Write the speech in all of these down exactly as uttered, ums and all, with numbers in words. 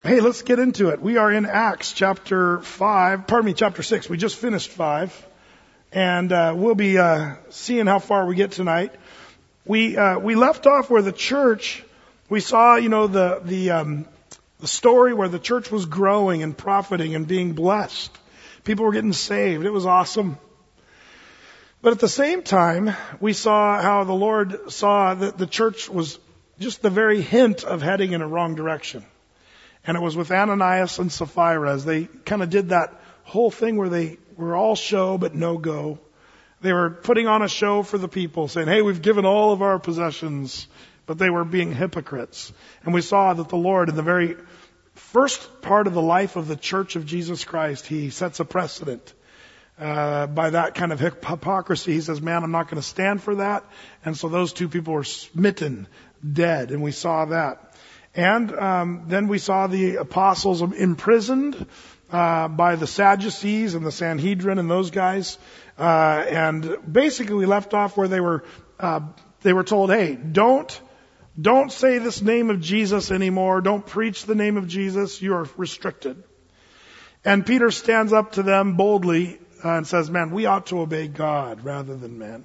Hey, let's get into it. We are in Acts chapter five, pardon me, chapter six. We just finished five, and uh, we'll be uh, seeing how far we get tonight. We uh, we left off where the church, we saw, you know, the the um, the story where the church was growing and profiting and being blessed. People were getting saved. It was awesome. But at the same time, we saw how the Lord saw that the church was just the very hint of heading in a wrong direction. And it was with Ananias and Sapphira as they kind of did that whole thing where they were all show but no go. They were putting on a show for the people, saying, hey, we've given all of our possessions. But they were being hypocrites. And we saw that the Lord, in the very first part of the life of the Church of Jesus Christ, He sets a precedent. Uh, by that kind of hypocrisy, He says, man, I'm not going to stand for that. And so those two people were smitten, dead. And we saw that. And um, then we saw the apostles imprisoned uh, by the Sadducees and the Sanhedrin and those guys. Uh, and basically we left off where they were uh, they were told, hey, don't don't say this name of Jesus anymore. Don't preach the name of Jesus. You are restricted. And Peter stands up to them boldly uh, and says, man, we ought to obey God rather than men.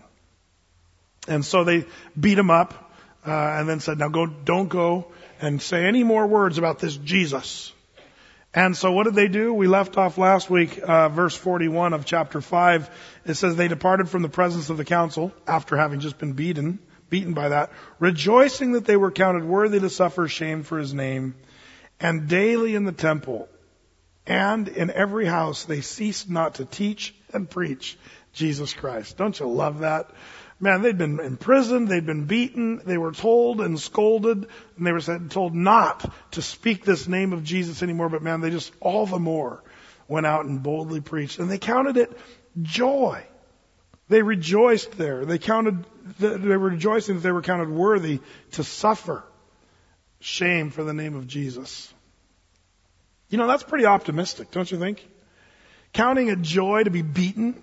And so they beat him up uh, and then said, now go, don't go and say any more words about this Jesus. And so what did they do? We left off last week, uh, verse forty-one of chapter five. It says they departed from the presence of the council after having just been beaten, beaten by that, rejoicing that they were counted worthy to suffer shame for His name. And daily in the temple and in every house they ceased not to teach and preach Jesus Christ. Don't you love that? Man, they'd been imprisoned, they'd been beaten, they were told and scolded, and they were said, told not to speak this name of Jesus anymore, but man, they just all the more went out and boldly preached. And they counted it joy. They rejoiced there. They counted, they were rejoicing that they were counted worthy to suffer shame for the name of Jesus. You know, that's pretty optimistic, don't you think? Counting it joy to be beaten.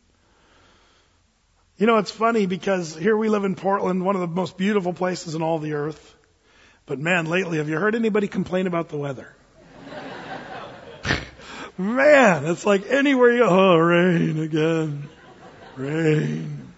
You know, it's funny because here we live in Portland, one of the most beautiful places in all the earth. But man, lately, have you heard anybody complain about the weather? Man, it's like anywhere you go, oh, rain again. Rain.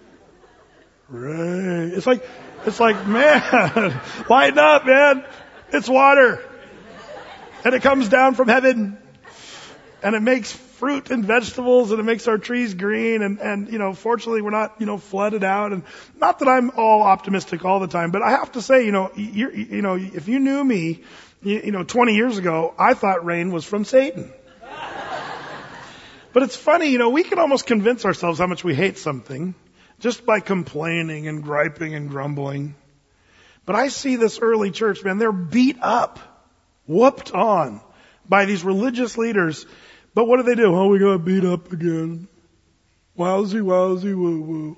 Rain. It's like, it's like, man, lighten up, man. It's water. And it comes down from heaven. And it makes fruit and vegetables, and it makes our trees green, and, and, you know, fortunately we're not, you know, flooded out, and not that I'm all optimistic all the time, but I have to say, you know, you you know, if you knew me, you, you know, twenty years ago, I thought rain was from Satan. But it's funny, you know, we can almost convince ourselves how much we hate something just by complaining and griping and grumbling. But I see this early church, man, they're beat up, whooped on by these religious leaders. But what do they do? Oh, we got beat up again. Wowsy, wowsy, woo, woo.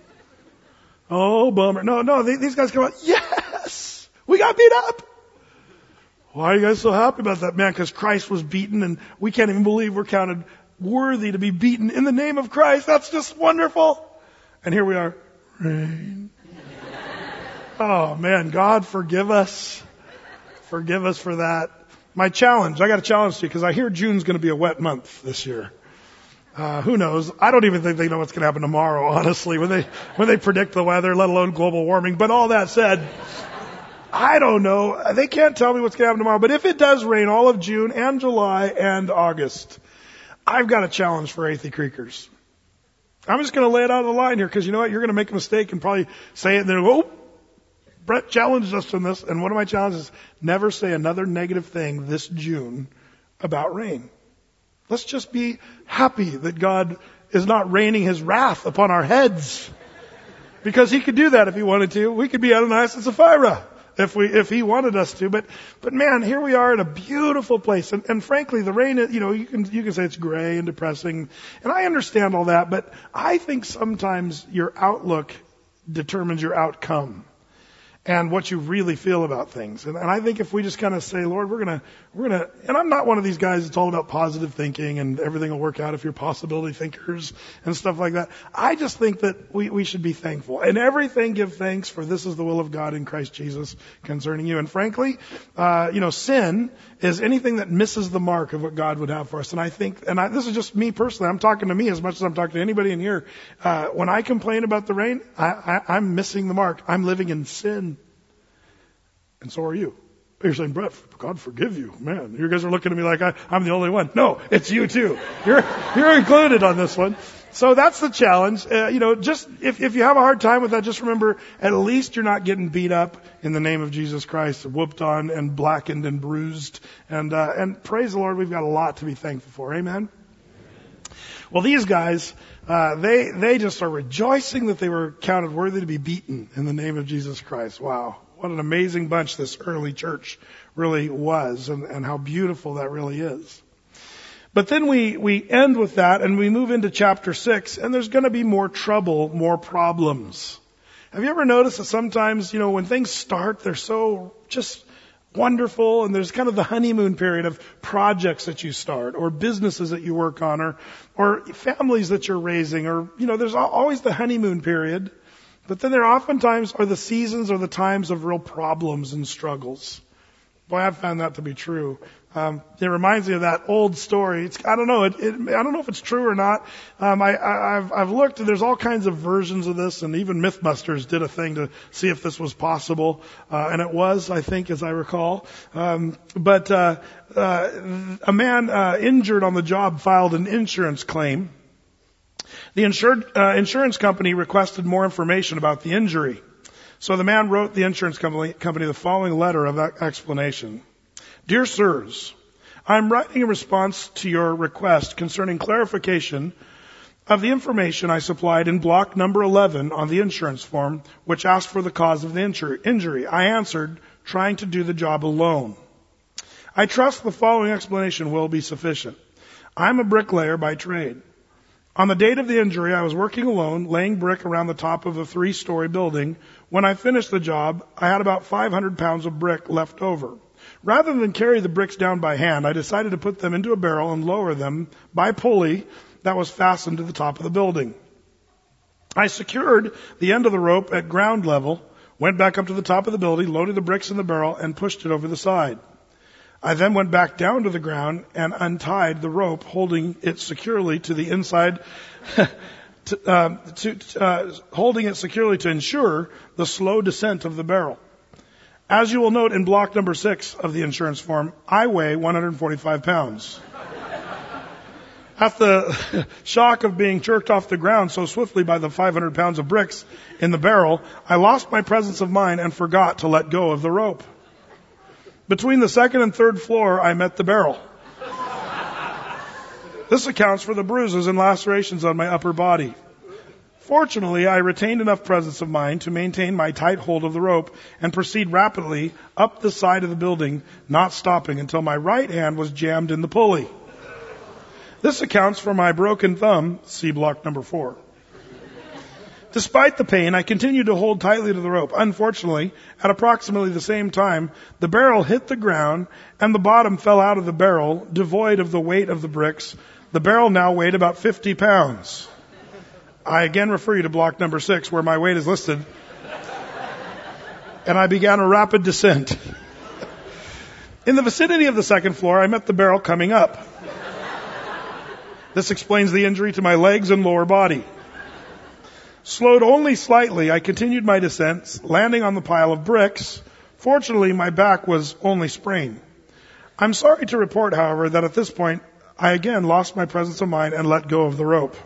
Oh, bummer. No, no, they, these guys come out, yes, we got beat up. Why are you guys so happy about that? Man, because Christ was beaten, and we can't even believe we're counted worthy to be beaten in the name of Christ. That's just wonderful. And here we are. Rain. Oh, man, God forgive us. Forgive us for that. My challenge, I got a challenge to you because I hear June's going to be a wet month this year. Uh, who knows? I don't even think they know what's going to happen tomorrow, honestly, when they, when they predict the weather, let alone global warming. But all that said, I don't know. They can't tell me what's going to happen tomorrow. But if it does rain all of June and July and August, I've got a challenge for Athey Creekers. I'm just going to lay it out on the line here because you know what? You're going to make a mistake and probably say it and then, oh, Brett challenged us on this, and one of my challenges is never say another negative thing this June about rain. Let's just be happy that God is not raining His wrath upon our heads. Because He could do that if He wanted to. We could be Ananias and Sapphira if we, if He wanted us to. But, but man, here we are in a beautiful place. And, and frankly, the rain, you know, you can, you can say it's gray and depressing. And I understand all that, but I think sometimes your outlook determines your outcome. and what you really feel about things. And, and I think if we just kind of say, Lord, we're going to, we're going to, and I'm not one of these guys that's all about positive thinking and everything will work out if you're possibility thinkers and stuff like that. I just think that we, we should be thankful. And everything give thanks, for this is the will of God in Christ Jesus concerning you. And frankly, uh, you know, sin is anything that misses the mark of what God would have for us. And I think, and I, this is just me personally, I'm talking to me as much as I'm talking to anybody in here. Uh, when I complain about the rain, I, I, I'm missing the mark. I'm living in sin. And so are you. You're saying, Brett, God forgive you. Man, you guys are looking at me like I, I'm the only one. No, it's you too. You're, you're included on this one. So that's the challenge. Uh, you know, just, if, if you have a hard time with that, just remember, at least you're not getting beat up in the name of Jesus Christ, whooped on and blackened and bruised. And, uh, and praise the Lord, we've got a lot to be thankful for. Amen. Well, these guys, uh, they, they just are rejoicing that they were counted worthy to be beaten in the name of Jesus Christ. Wow. What an amazing bunch this early church really was, and, and how beautiful that really is. But then we, we end with that and we move into chapter six, and there's going to be more trouble, more problems. Have you ever noticed that sometimes, you know, when things start, they're so just wonderful, and there's kind of the honeymoon period of projects that you start, or businesses that you work on, or, or families that you're raising, or, you know, there's always the honeymoon period. But then there oftentimes are the seasons or the times of real problems and struggles. Boy, I've found that to be true. Um, it reminds me of that old story. It's, I don't know. It, it, I don't know if it's true or not. Um, I, I, I've, I've looked, and there's all kinds of versions of this, and even Mythbusters did a thing to see if this was possible, uh, and it was, I think, as I recall. Um, but uh, uh, a man uh, injured on the job filed an insurance claim. The insured, uh, insurance company requested more information about the injury. So the man wrote the insurance company, company the following letter of explanation. Dear sirs, I'm writing in response to your request concerning clarification of the information I supplied in block number eleven on the insurance form, which asked for the cause of the injury. I answered, trying to do the job alone. I trust the following explanation will be sufficient. I'm a bricklayer by trade. On the date of the injury, I was working alone, laying brick around the top of a three-story building. When I finished the job, I had about five hundred pounds of brick left over. Rather than carry the bricks down by hand, I decided to put them into a barrel and lower them by pulley that was fastened to the top of the building. I secured the end of the rope at ground level, went back up to the top of the building, loaded the bricks in the barrel, and pushed it over the side. I then went back down to the ground and untied the rope, holding it securely to the inside, to, uh, to, uh, holding it securely to ensure the slow descent of the barrel. As you will note in block number six of the insurance form, I weigh one hundred forty-five pounds. At the shock of being jerked off the ground so swiftly by the five hundred pounds of bricks in the barrel, I lost my presence of mind and forgot to let go of the rope. Between the second and third floor, I met the barrel. This accounts for the bruises and lacerations on my upper body. Fortunately, I retained enough presence of mind to maintain my tight hold of the rope and proceed rapidly up the side of the building, not stopping until my right hand was jammed in the pulley. This accounts for my broken thumb, see block number four. Despite the pain, I continued to hold tightly to the rope. Unfortunately, at approximately the same time, the barrel hit the ground and the bottom fell out of the barrel, devoid of the weight of the bricks. The barrel now weighed about fifty pounds. I again refer you to block number six, where my weight is listed. And I began a rapid descent. In the vicinity of the second floor, I met the barrel coming up. This explains the injury to my legs and lower body. Slowed only slightly, I continued my descent, landing on the pile of bricks. Fortunately, my back was only sprained. I'm sorry to report, however, that at this point, I again lost my presence of mind and let go of the rope.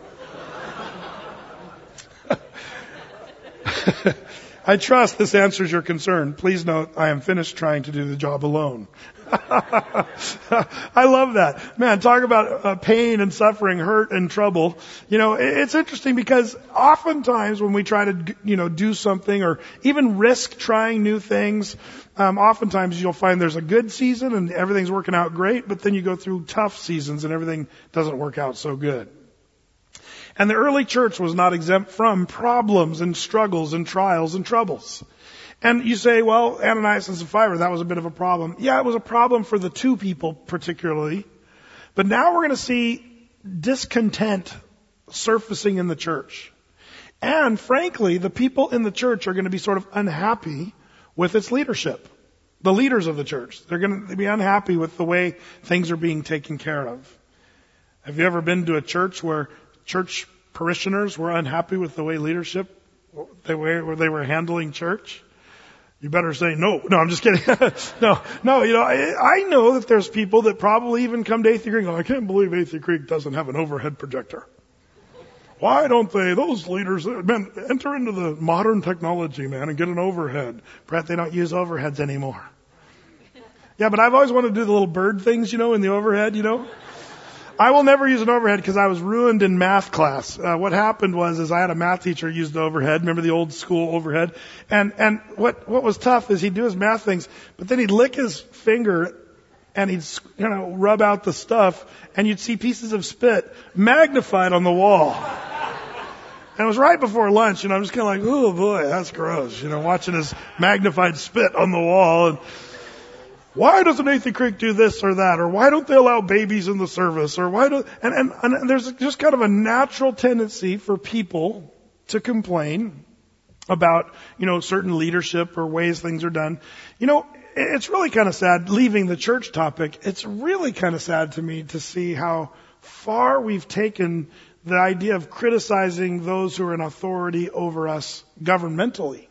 I trust this answers your concern. Please note, I am finished trying to do the job alone. I love that. Man, talk about uh, pain and suffering, hurt and trouble. You know, it's interesting because oftentimes when we try to, you know, do something or even risk trying new things, um, oftentimes you'll find there's a good season and everything's working out great, but then you go through tough seasons and everything doesn't work out so good. And the early church was not exempt from problems and struggles and trials and troubles. And you say, well, Ananias and Sapphira, that was a bit of a problem. Yeah, it was a problem for the two people particularly. But now we're going to see discontent surfacing in the church. And frankly, the people in the church are going to be sort of unhappy with its leadership. The leaders of the church. They're going to be unhappy with the way things are being taken care of. Have you ever been to a church where church parishioners were unhappy with the way leadership, the way where they were handling church? You better say no. No, I'm just kidding. no, no, you know, I, I know that there's people that probably even come to Athey Creek and go, I can't believe Athey Creek doesn't have an overhead projector. Why don't they, those leaders, man, enter into the modern technology, man, and get an overhead. Brett, they don't use overheads anymore. Yeah, but I've always wanted to do the little bird things, you know, in the overhead, you know. I will never use an overhead because I was ruined in math class. Uh, what happened was, is I had a math teacher who used the overhead. Remember the old school overhead? And, and what, what was tough is he'd do his math things, but then he'd lick his finger and he'd, you know, rub out the stuff and you'd see pieces of spit magnified on the wall. And it was right before lunch, and I'm just kind of like, oh boy, that's gross, you know, watching his magnified spit on the wall. And why doesn't Athey Creek do this or that? Or why don't they allow babies in the service? Or why do, and, and, and there's just kind of a natural tendency for people to complain about, you know, certain leadership or ways things are done. You know, it's really kind of sad, leaving the church topic, it's really kind of sad to me to see how far we've taken the idea of criticizing those who are in authority over us governmentally.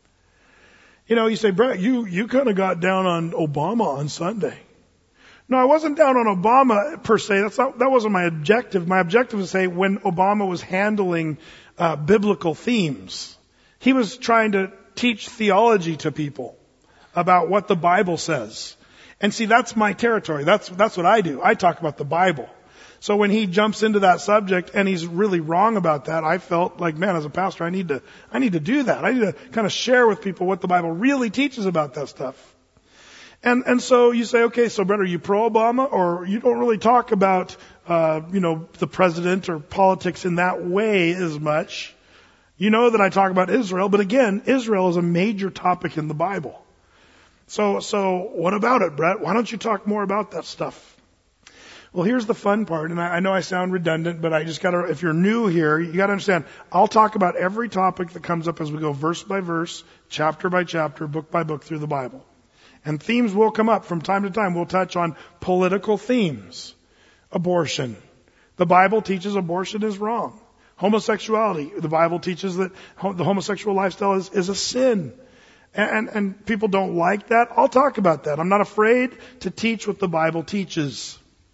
You know, you say, Brett, you, you kind of got down on Obama on Sunday. No, I wasn't down on Obama per se. That's not, that wasn't my objective. My objective was to say when Obama was handling uh, biblical themes, he was trying to teach theology to people about what the Bible says. And see, that's my territory. That's, that's what I do. I talk about the Bible. So when he jumps into that subject and he's really wrong about that, I felt like, man, as a pastor, I need to, I need to do that. I need to kind of share with people what the Bible really teaches about that stuff. And, and so you say, okay, so Brett, are you pro-Obama, or you don't really talk about, uh, you know, the president or politics in that way as much. You know that I talk about Israel, but again, Israel is a major topic in the Bible. So, so what about it, Brett? Why don't you talk more about that stuff? Well, here's the fun part, and I, I know I sound redundant, but I just gotta, if you're new here, you gotta understand, I'll talk about every topic that comes up as we go verse by verse, chapter by chapter, book by book through the Bible. And themes will come up from time to time. We'll touch on political themes. Abortion. The Bible teaches abortion is wrong. Homosexuality. The Bible teaches that the homosexual lifestyle is, is a sin. And, and people don't like that. I'll talk about that. I'm not afraid to teach what the Bible teaches.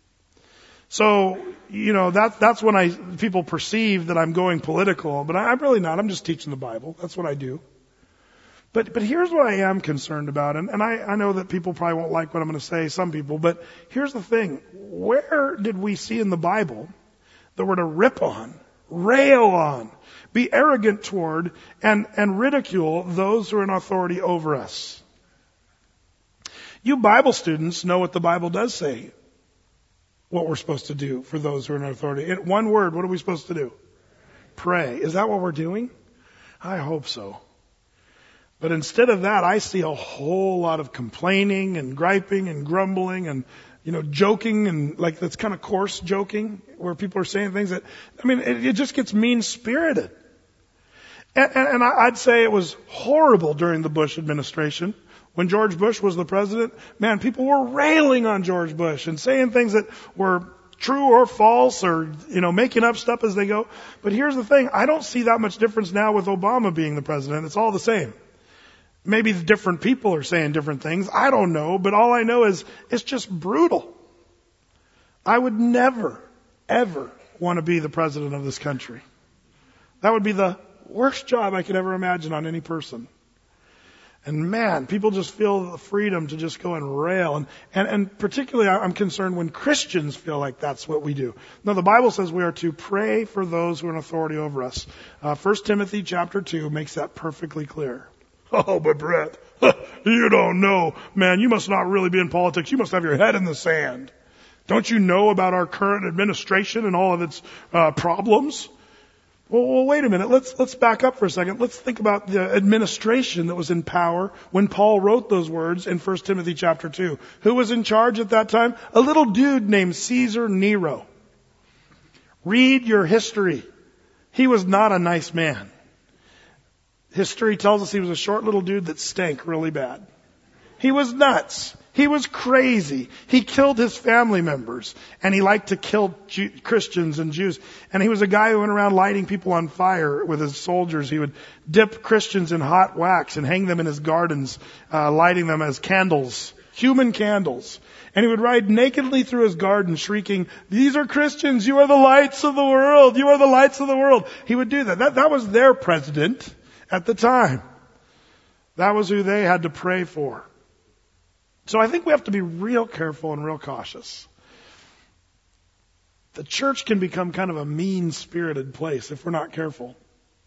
So, you know, that, that's when I, people perceive that I'm going political, but I, I'm really not. I'm just teaching the Bible. That's what I do. But, but here's what I am concerned about, and, and I, I know that people probably won't like what I'm going to say, some people, but here's the thing. Where did we see in the Bible that we're to rip on, rail on, be arrogant toward, and, and ridicule those who are in authority over us? You Bible students know what the Bible does say, what we're supposed to do for those who are in authority. In one word, what are we supposed to do? Pray. Is that what we're doing? I hope so. But instead of that, I see a whole lot of complaining and griping and grumbling and, you know, joking, and like that's kind of coarse joking where people are saying things that, I mean, it, it just gets mean-spirited. And, and, and I'd say it was horrible during the Bush administration. When George Bush was the president, man, people were railing on George Bush and saying things that were true or false, or, you know, making up stuff as they go. But here's the thing. I don't see that much difference now with Obama being the president. It's all the same. Maybe different people are saying different things. I don't know. But all I know is it's just brutal. I would never, ever want to be the president of this country. That would be the worst job I could ever imagine on any person. And man, people just feel the freedom to just go and rail. And, and, and particularly I'm concerned when Christians feel like that's what we do. No, the Bible says we are to pray for those who are in authority over us. Uh, First Timothy chapter two makes that perfectly clear. Oh, but Brett, you don't know. Man, you must not really be in politics. You must have your head in the sand. Don't you know about our current administration and all of its uh, problems? Well, well, wait a minute. Let's, let's back up for a second. Let's think about the administration that was in power when Paul wrote those words in First Timothy chapter two. Who was in charge at that time? A little dude named Caesar Nero. Read your history. He was not a nice man. History tells us he was a short little dude that stank really bad. He was nuts. He was crazy. He killed his family members, and he liked to kill Jew- Christians and Jews. And he was a guy who went around lighting people on fire with his soldiers. He would dip Christians in hot wax and hang them in his gardens, uh, lighting them as candles, human candles. And he would ride nakedly through his garden shrieking, "These are Christians. You are the lights of the world. You are the lights of the world." He would do that. That, that was their president at the time. That was who they had to pray for. So I think we have to be real careful and real cautious. The church can become kind of a mean-spirited place if we're not careful.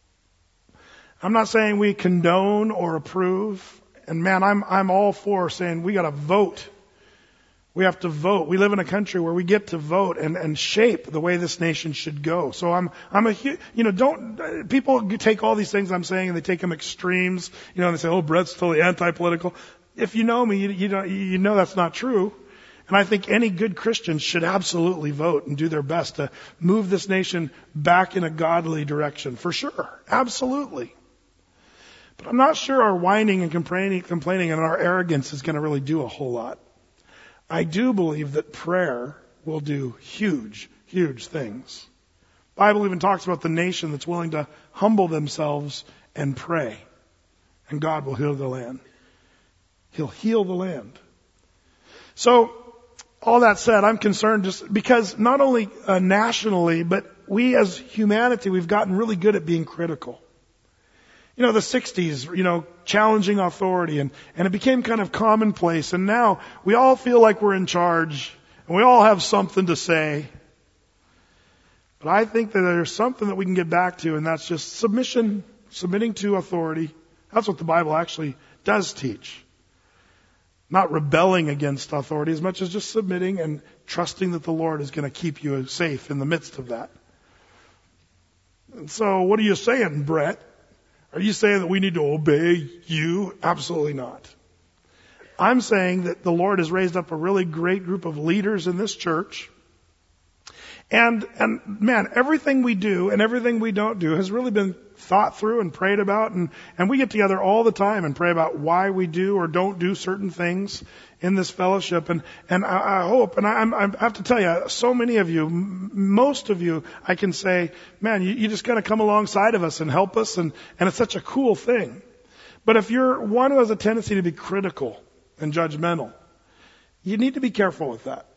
I'm not saying we condone or approve. And man, I'm, I'm all for saying we got to vote. We have to vote. We live in a country where we get to vote and, and shape the way this nation should go. So I'm, I'm a, you know, don't, people take all these things I'm saying and they take them extremes. You know, and they say, oh, Brett's totally anti-political. If you know me, you, you know, you know that's not true. And I think any good Christian should absolutely vote and do their best to move this nation back in a godly direction, for sure. Absolutely. But I'm not sure our whining and complaining, complaining and our arrogance is going to really do a whole lot. I do believe that prayer will do huge, huge things. The Bible even talks about the nation that's willing to humble themselves and pray, and God will heal the land. He'll heal the land. So, all that said, I'm concerned just because not only uh, nationally, but we as humanity, we've gotten really good at being critical. You know, the sixties, you know, challenging authority, and, and it became kind of commonplace, and now we all feel like we're in charge, and we all have something to say. But I think that there's something that we can get back to, and that's just submission, submitting to authority. That's what the Bible actually does teach. Not rebelling against authority as much as just submitting and trusting that the Lord is going to keep you safe in the midst of that. And so what are you saying, Brett? Are you saying that we need to obey you? Absolutely not. I'm saying that the Lord has raised up a really great group of leaders in this church. And, and man, everything we do and everything we don't do has really been thought through and prayed about. And, and we get together all the time and pray about why we do or don't do certain things in this fellowship. And, and I, I hope, and I, I have to tell you, so many of you, m- most of you, I can say, man, you, you just got to come alongside of us and help us. And, and it's such a cool thing. But if you're one who has a tendency to be critical and judgmental, you need to be careful with that.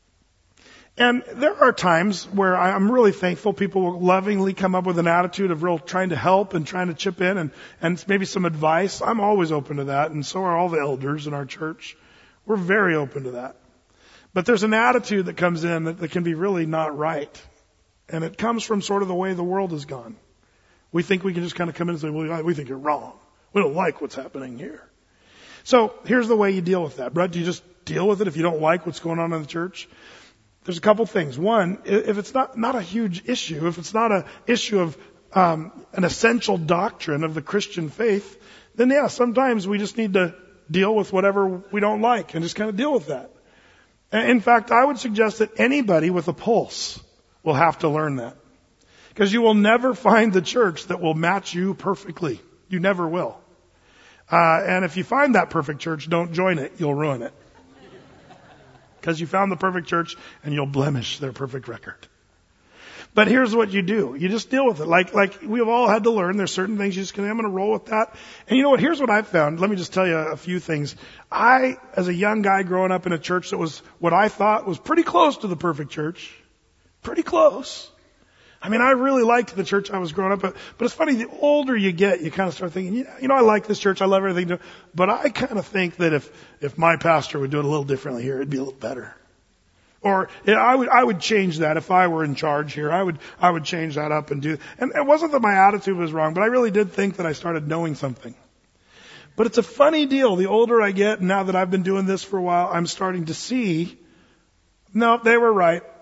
And there are times where I'm really thankful people will lovingly come up with an attitude of real trying to help and trying to chip in and, and maybe some advice. I'm always open to that, and so are all the elders in our church. We're very open to that. But there's an attitude that comes in that, that can be really not right. And it comes from sort of the way the world has gone. We think we can just kind of come in and say, well, we think you're wrong. We don't like what's happening here. So here's the way you deal with that. Brett, do you just deal with it if you don't like what's going on in the church? There's a couple things. One, if it's not, not a huge issue, if it's not an issue of um, an essential doctrine of the Christian faith, then yeah, sometimes we just need to deal with whatever we don't like and just kind of deal with that. In fact, I would suggest that anybody with a pulse will have to learn that. Because you will never find the church that will match you perfectly. You never will. Uh, and if you find that perfect church, don't join it. You'll ruin it. Because you found the perfect church and you'll blemish their perfect record. But here's what you do. You just deal with it. Like, like we've all had to learn. There's certain things you just can, I'm going to roll with that. And you know what? Here's what I've found. Let me just tell you a few things. I, as a young guy growing up in a church that was what I thought was pretty close to the perfect church. Pretty close. I mean, I really liked the church I was growing up at. But it's funny, the older you get, you kind of start thinking, yeah, you know, I like this church. I love everything. But I kind of think that if, if my pastor would do it a little differently here, it'd be a little better. Or yeah, I would, I would change that if I were in charge here. I would, I would change that up and do, and it wasn't that my attitude was wrong, but I really did think that I started knowing something. But it's a funny deal. The older I get, now that I've been doing this for a while, I'm starting to see, no, they were right.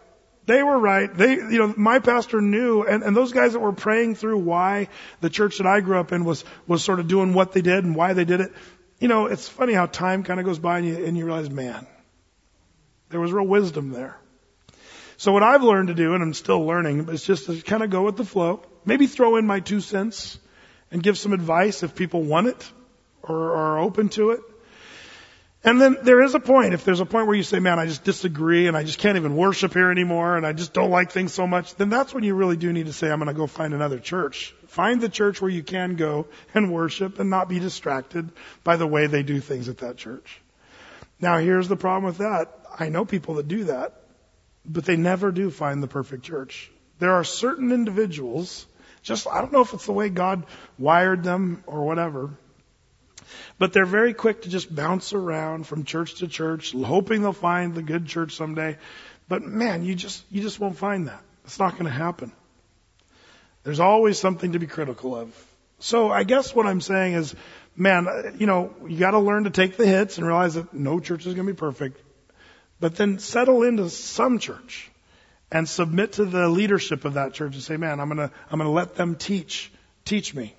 They were right. They, you know, my pastor knew, and, and those guys that were praying through why the church that I grew up in was, was sort of doing what they did and why they did it. You know, it's funny how time kind of goes by and you, and you realize, man, there was real wisdom there. So what I've learned to do, and I'm still learning, is just to kind of go with the flow. Maybe throw in my two cents and give some advice if people want it or are open to it. And then there is a point, if there's a point where you say, man, I just disagree and I just can't even worship here anymore and I just don't like things so much, then that's when you really do need to say, I'm going to go find another church. Find the church where you can go and worship and not be distracted by the way they do things at that church. Now, here's the problem with that. I know people that do that, but they never do find the perfect church. There are certain individuals, just, I don't know if it's the way God wired them or whatever, but they're very quick to just bounce around from church to church, hoping they'll find the good church someday. But man, you just, you just won't find that. It's not going to happen. There's always something to be critical of. So I guess what I'm saying is, man, you know, you got to learn to take the hits and realize that no church is going to be perfect. But then settle into some church and submit to the leadership of that church and say, man, I'm going to, I'm going to let them teach, teach me.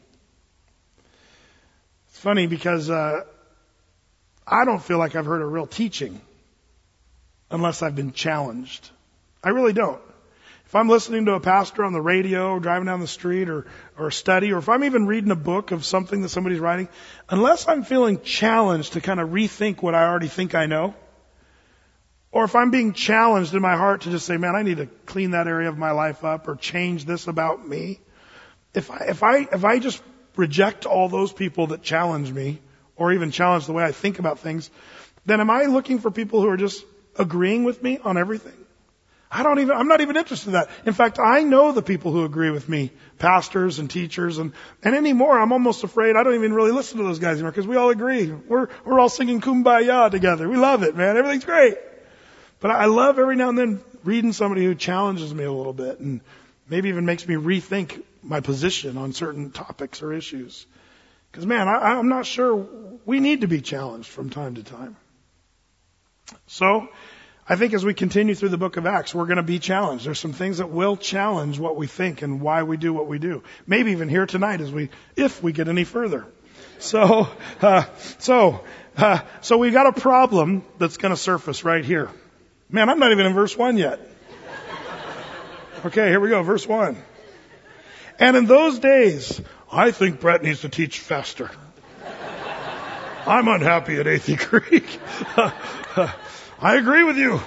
It's funny because, uh, I don't feel like I've heard a real teaching unless I've been challenged. I really don't. If I'm listening to a pastor on the radio or driving down the street or, or study, or if I'm even reading a book of something that somebody's writing, unless I'm feeling challenged to kind of rethink what I already think I know, or if I'm being challenged in my heart to just say, man, I need to clean that area of my life up or change this about me. If I, if I, if I just reject all those people that challenge me or even challenge the way I think about things, then am I looking for people who are just agreeing with me on everything? I don't even, I'm not even interested in that. In fact, I know the people who agree with me, pastors and teachers, and, and anymore, I'm almost afraid I don't even really listen to those guys anymore because we all agree. We're, we're all singing Kumbaya together. We love it, man. Everything's great. But I love every now and then reading somebody who challenges me a little bit and maybe even makes me rethink my position on certain topics or issues. Because, man, I, I'm not sure we need to be challenged from time to time. So, I think as we continue through the book of Acts, we're going to be challenged. There's some things that will challenge what we think and why we do what we do. Maybe even here tonight as we, if we get any further. So, uh, so, uh, so we've got a problem that's going to surface right here. Man, I'm not even in verse one yet. Okay, here we go, verse one. And in those days, I think Brett needs to teach faster. I'm unhappy at Athey Creek. I agree with you.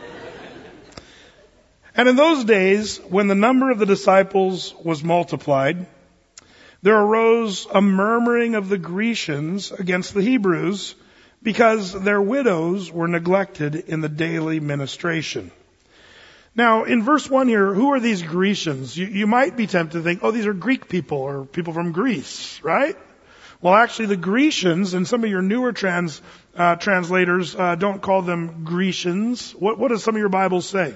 And in those days, when the number of the disciples was multiplied, there arose a murmuring of the Grecians against the Hebrews because their widows were neglected in the daily ministration. Now, in verse one here, who are these Grecians? You, you might be tempted to think, oh, these are Greek people or people from Greece, right? Well, actually, the Grecians, and some of your newer trans uh, translators uh, don't call them Grecians. What, what does some of your Bibles say?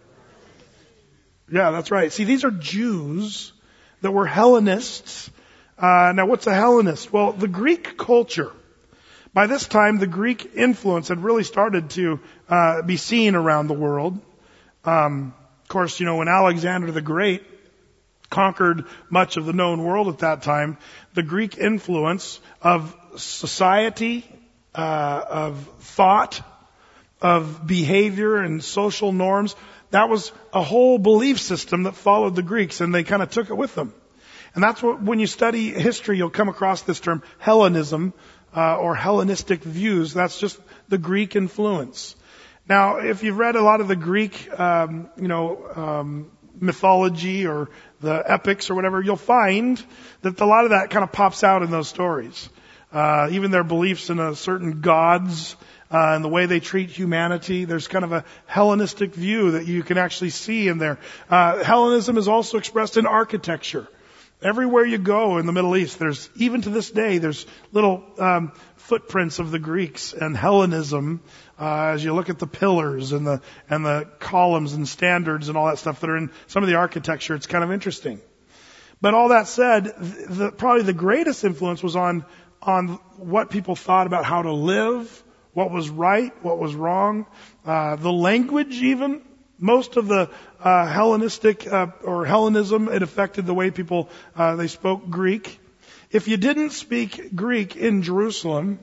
Yeah, that's right. See, these are Jews that were Hellenists. Uh, now, what's a Hellenist? Well, the Greek culture. By this time, the Greek influence had really started to uh, be seen around the world. Um, of course, you know, when Alexander the Great conquered much of the known world at that time, the Greek influence of society, uh, of thought, of behavior and social norms, that was a whole belief system that followed the Greeks, and they kind of took it with them. And that's what, when you study history, you'll come across this term Hellenism, uh, or Hellenistic views. That's just the Greek influence. Now, if you've read a lot of the Greek, um, you know, um, mythology or the epics or whatever, you'll find that a lot of that kind of pops out in those stories. Uh, even their beliefs in a certain gods, uh, and the way they treat humanity. There's kind of a Hellenistic view that you can actually see in there. Uh, Hellenism is also expressed in architecture. Everywhere you go in the Middle East, there's, even to this day, there's little um, footprints of the Greeks and Hellenism uh, as you look at the pillars and the and the columns and standards and all that stuff that are in some of the architecture. It's kind of interesting. But all that said, the, probably the greatest influence was on on what people thought about how to live, what was right, what was wrong, uh, the language even. Most of the uh, Hellenistic uh, or Hellenism, it affected the way people, uh, they spoke Greek. If you didn't speak Greek in Jerusalem,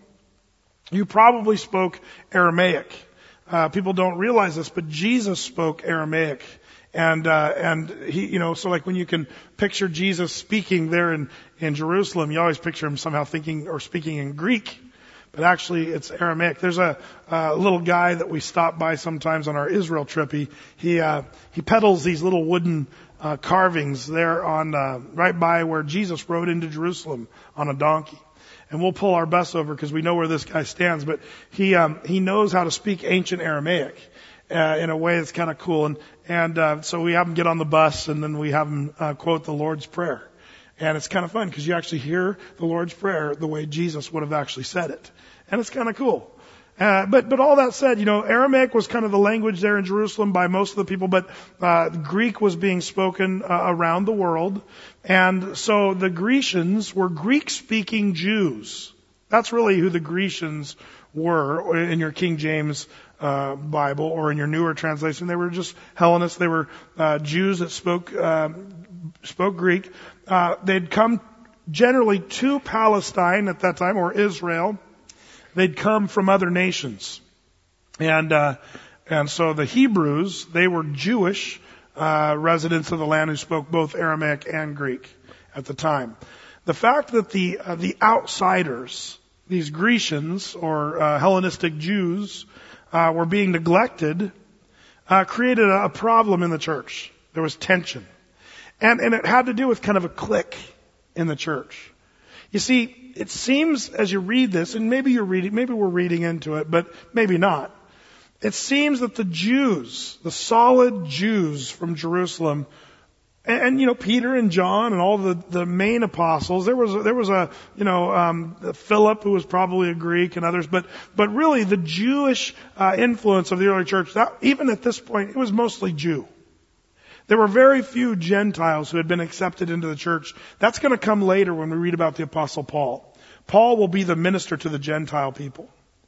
you probably spoke Aramaic. Uh, people don't realize this, but Jesus spoke Aramaic. And, uh, and he, you know, so like when you can picture Jesus speaking there in, in Jerusalem, you always picture him somehow thinking or speaking in Greek. But actually, it's Aramaic. There's a, a little guy that we stop by sometimes on our Israel trip. He he uh, he peddles these little wooden uh, carvings there on uh, right by where Jesus rode into Jerusalem on a donkey. And we'll pull our bus over because we know where this guy stands. But he um, he knows how to speak ancient Aramaic uh, in a way that's kind of cool. And and uh, so we have him get on the bus, and then we have him uh, quote the Lord's Prayer. And it's kind of fun because you actually hear the Lord's Prayer the way Jesus would have actually said it. And it's kind of cool. Uh, but, but all that said, you know, Aramaic was kind of the language there in Jerusalem by most of the people, but, uh, Greek was being spoken, uh, around the world. And so the Grecians were Greek-speaking Jews. That's really who the Grecians were in your King James, uh, Bible or in your newer translation. They were just Hellenists. They were, uh, Jews that spoke, um, spoke Greek. Uh, they'd come generally to Palestine at that time, or Israel. They'd come from other nations. And, uh, and so the Hebrews, they were Jewish, uh, residents of the land who spoke both Aramaic and Greek at the time. The fact that the, uh, the outsiders, these Grecians or, uh, Hellenistic Jews, uh, were being neglected, uh, created a, a problem in the church. There was tension. And, and it had to do with kind of a clique in the church. You see, it seems as you read this, and maybe you're reading, maybe we're reading into it, but maybe not. It seems that the Jews, the solid Jews from Jerusalem, and, and you know, Peter and John and all the, the main apostles, there was, a, there was a, you know, um, Philip who was probably a Greek and others, but, but really the Jewish, uh, influence of the early church, that, even at this point, it was mostly Jew. There were very few Gentiles who had been accepted into the church. That's going to come later when we read about the Apostle Paul. Paul will be the minister to the Gentile people.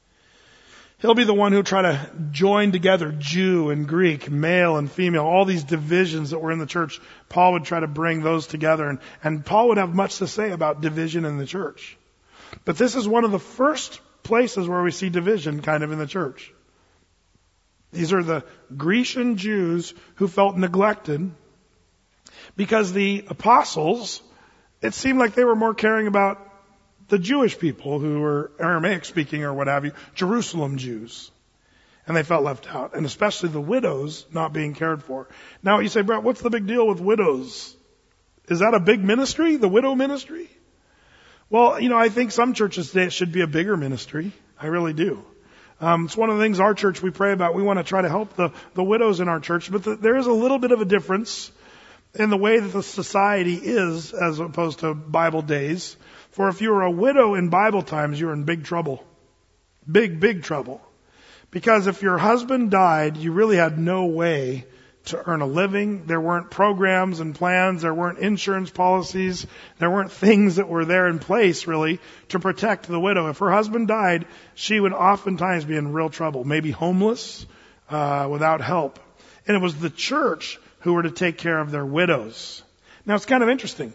He'll be the one who'll try to join together Jew and Greek, male and female, all these divisions that were in the church. Paul would try to bring those together. And, and Paul would have much to say about division in the church. But this is one of the first places where we see division kind of in the church. These are the Grecian Jews who felt neglected because the apostles, it seemed like they were more caring about the Jewish people who were Aramaic speaking or what have you, Jerusalem Jews. And they felt left out. And especially the widows not being cared for. Now you say, Brett, what's the big deal with widows? Is that a big ministry, the widow ministry? Well, you know, I think some churches say it should be a bigger ministry. I really do. Um, it's one of the things our church we pray about. We want to try to help the, the widows in our church, but the, there is a little bit of a difference in the way that the society is as opposed to Bible days. For if you were a widow in Bible times, you were in big trouble. Big, big trouble. Because if your husband died, you really had no way to earn a living. There weren't programs and plans. There weren't insurance policies. There weren't things that were there in place, really, to protect the widow. If her husband died, she would oftentimes be in real trouble, maybe homeless, uh, without help. And it was the church who were to take care of their widows. Now, it's kind of interesting.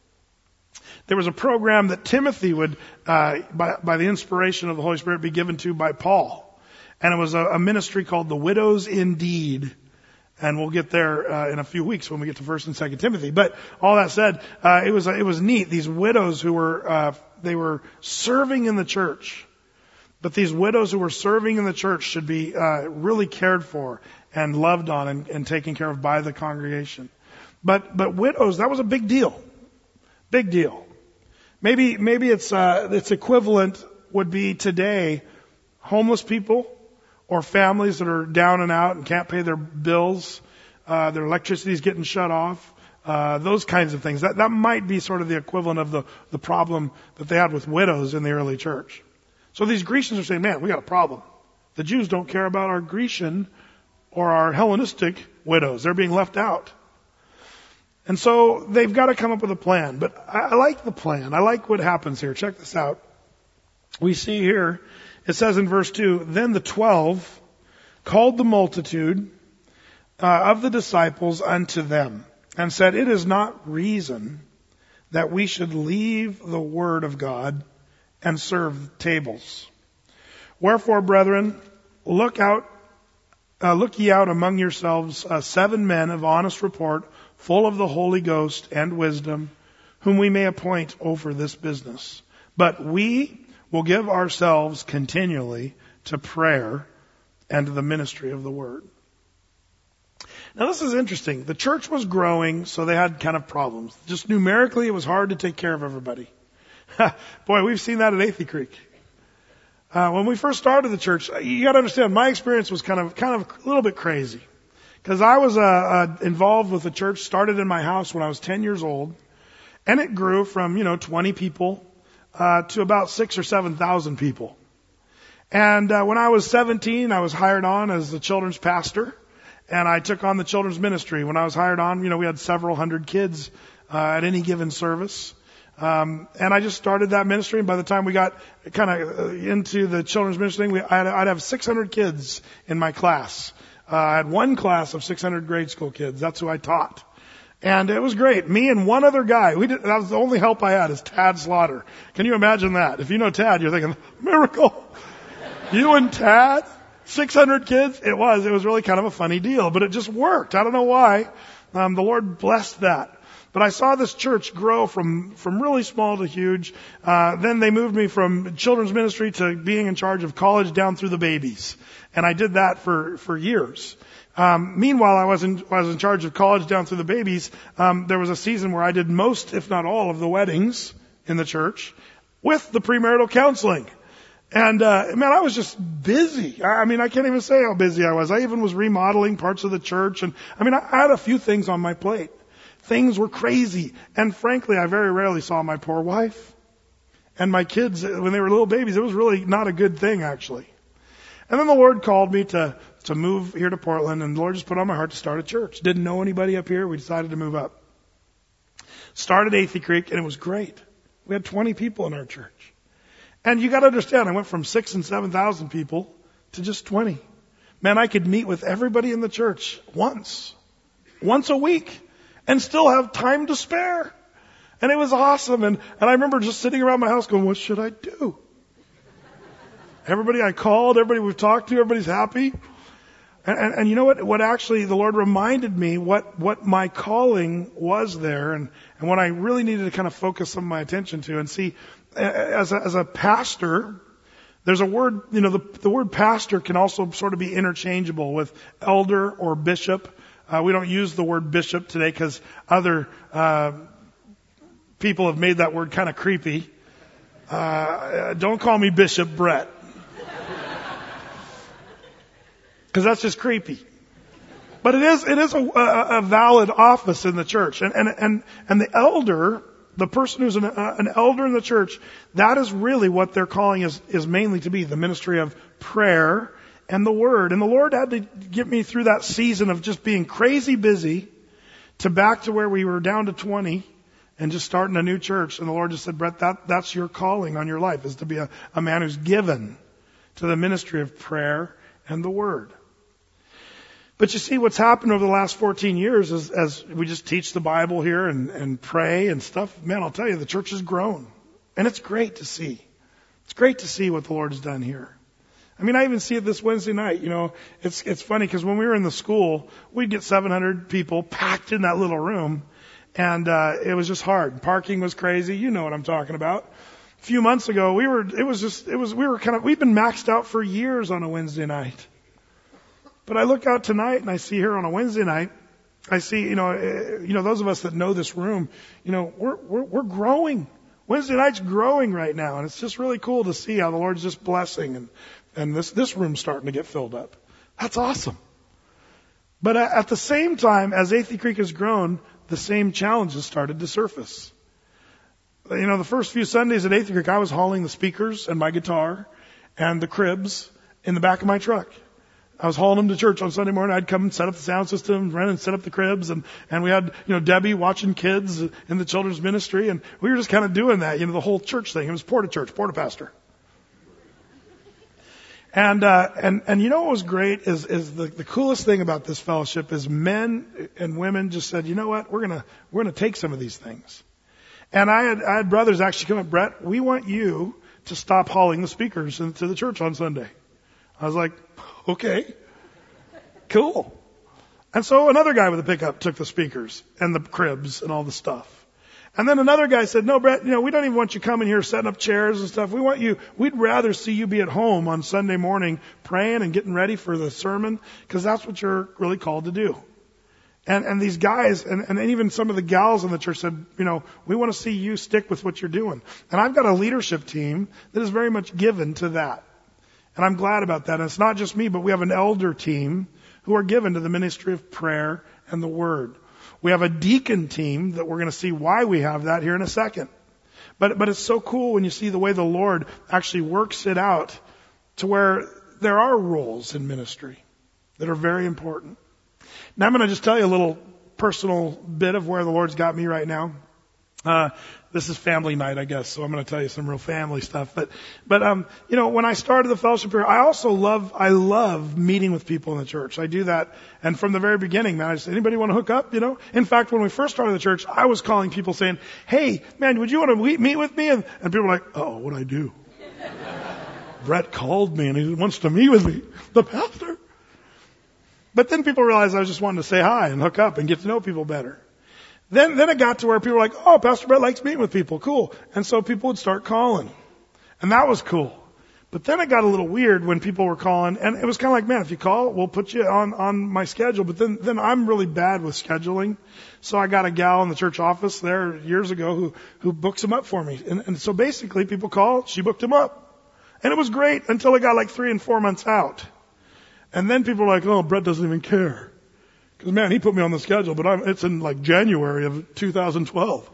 There was a program that Timothy would, uh, by, by the inspiration of the Holy Spirit, be given to by Paul. And it was a, a ministry called the Widows Indeed. And we'll get there uh, in a few weeks when we get to First and Second Timothy. But all that said, uh, it was it was neat. These widows who were uh, they were serving in the church, but these widows who were serving in the church should be uh, really cared for and loved on and, and taken care of by the congregation. But but widows, that was a big deal, big deal. Maybe maybe it's uh, its equivalent would be today, homeless people. Or families that are down and out and can't pay their bills, uh, their electricity is getting shut off, uh, those kinds of things. That that might be sort of the equivalent of the, the problem that they had with widows in the early church. So these Grecians are saying, man, we got a problem. The Jews don't care about our Grecian or our Hellenistic widows. They're being left out. And so they've got to come up with a plan. But I, I like the plan. I like what happens here. Check this out. We see here, it says in verse two, then the twelve called the multitude uh, of the disciples unto them, and said, It is not reason that we should leave the word of God and serve tables. Wherefore, brethren, look out, uh, look ye out among yourselves uh, seven men of honest report, full of the Holy Ghost and wisdom, whom we may appoint over this business. But we will give ourselves continually to prayer and to the ministry of the word. Now this is interesting. The church was growing, so they had kind of problems. Just numerically, it was hard to take care of everybody. Boy, we've seen that at Athey Creek. Uh, when we first started the church, you got to understand, my experience was kind of, kind of a little bit crazy. Because I was uh, uh, involved with the church, started in my house when I was ten years old, and it grew from, you know, twenty people uh, to about six or seven thousand people. And uh, when I was seventeen, I was hired on as the children's pastor, and I took on the children's ministry. When I was hired on, you know, we had several hundred kids uh, at any given service. Um, and I just started that ministry, and by the time we got kind of into the children's ministry thing, we, I'd, I'd have six hundred kids in my class. Uh, I had one class of six hundred grade school kids. That's who I taught. And it was great. Me and one other guy. We did, that was the only help I had, is Tad Slaughter. Can you imagine that? If you know Tad, you're thinking, miracle. You and Tad? six hundred kids? It was. It was really kind of a funny deal, but it just worked. I don't know why. Um, the Lord blessed that. But I saw this church grow from, from really small to huge. Uh, then they moved me from children's ministry to being in charge of college down through the babies. And I did that for, for years. Um, meanwhile, I was in, I was in charge of college down through the babies. Um, there was a season where I did most, if not all, of the weddings in the church with the premarital counseling. And, uh, man, I was just busy. I, I mean, I can't even say how busy I was. I even was remodeling parts of the church. And, I mean, I, I had a few things on my plate. Things were crazy. And frankly, I very rarely saw my poor wife and my kids when they were little babies. It was really not a good thing, actually. And then the Lord called me to, to move here to Portland, and the Lord just put on my heart to start a church. Didn't know anybody up here. We decided to move up. Started Athey Creek, and it was great. We had twenty people in our church. And you got to understand, I went from six and seven thousand people to just twenty. Man, I could meet with everybody in the church once, once a week, and still have time to spare. And it was awesome. And, and I remember just sitting around my house going, what should I do? Everybody I called, everybody we've talked to, everybody's happy. And, and, and you know what? What actually the Lord reminded me what, what my calling was there, and, and what I really needed to kind of focus some of my attention to. And see, as a, as a pastor, there's a word, you know, the, the word pastor can also sort of be interchangeable with elder or bishop. Uh, we don't use the word bishop today because other uh, people have made that word kind of creepy. Uh, don't call me Bishop Brett. Because that's just creepy. But it is, it is a, a, a valid office in the church. And, and, and, and the elder, the person who's an, uh, an elder in the church, that is really what their calling is, is mainly to be, the ministry of prayer and the word. And the Lord had to get me through that season of just being crazy busy to back to where we were down to twenty and just starting a new church. And the Lord just said, Brett, that, that's your calling on your life, is to be a, a man who's given to the ministry of prayer and the word. But you see, what's happened over the last fourteen years is, as we just teach the Bible here and, and pray and stuff, man, I'll tell you, the church has grown. And it's great to see. It's great to see what the Lord has done here. I mean, I even see it this Wednesday night. You know, it's it's funny because when we were in the school, we'd get seven hundred people packed in that little room, and uh, it was just hard. Parking was crazy. You know what I'm talking about. A few months ago, we were. It was just. It was. We were kind of. We've been maxed out for years on a Wednesday night. But I look out tonight and I see here on a Wednesday night, I see, you know, uh, you know, those of us that know this room, you know, we're we're, we're growing. Wednesday night's growing right now, and it's just really cool to see how the Lord's just blessing, and and this this room's starting to get filled up. That's awesome. But at the same time, as Athey Creek has grown, the same challenges started to surface. You know, the first few Sundays at Athey Creek, I was hauling the speakers and my guitar and the cribs in the back of my truck. I was hauling them to church on Sunday morning. I'd come and set up the sound system, run and set up the cribs, and, and we had, you know, Debbie watching kids in the children's ministry, and we were just kind of doing that, you know, the whole church thing. It was Porta Church, Porta Pastor. And, uh, and, and you know what was great is, is the, the coolest thing about this fellowship is men and women just said, you know what, we're gonna, we're gonna take some of these things. And I had, I had brothers actually come up, Brett, we want you to stop hauling the speakers into the church on Sunday. I was like, okay, cool. And so another guy with a pickup took the speakers and the cribs and all the stuff. And then another guy said, no, Brett, you know, we don't even want you coming here setting up chairs and stuff. We want you, we'd rather see you be at home on Sunday morning praying and getting ready for the sermon, because that's what you're really called to do. And, and these guys, and, and even some of the gals in the church said, you know, we want to see you stick with what you're doing. And I've got a leadership team that is very much given to that. And I'm glad about that. And it's not just me, but we have an elder team who are given to the ministry of prayer and the word. We have a deacon team that we're going to see why we have that here in a second. But, but it's so cool when you see the way the Lord actually works it out to where there are roles in ministry that are very important. Now I'm going to just tell you a little personal bit of where the Lord's got me right now. Uh, this is family night, I guess, so I'm going to tell you some real family stuff. But, but, um, you know, when I started the fellowship here, I also love, I love meeting with people in the church. I do that. And from the very beginning, man, I just, anybody want to hook up, you know? In fact, when we first started the church, I was calling people saying, hey, man, would you want to meet with me? And, and people were like, oh, what'd I do? Brett called me and he wants to meet with me, the pastor. But then people realized I was just wanting to say hi and hook up and get to know people better. Then, then it got to where people were like, oh, Pastor Brett likes meeting with people. Cool. And so people would start calling. And that was cool. But then it got a little weird when people were calling. And it was kind of like, man, if you call, we'll put you on, on my schedule. But then, then I'm really bad with scheduling. So I got a gal in the church office there years ago who, who books them up for me. And, and so basically people call, she booked them up. And it was great until it got like three and four months out. And then people were like, oh, Brett doesn't even care. Because, man, he put me on the schedule, but I'm, it's in like January of two thousand twelve.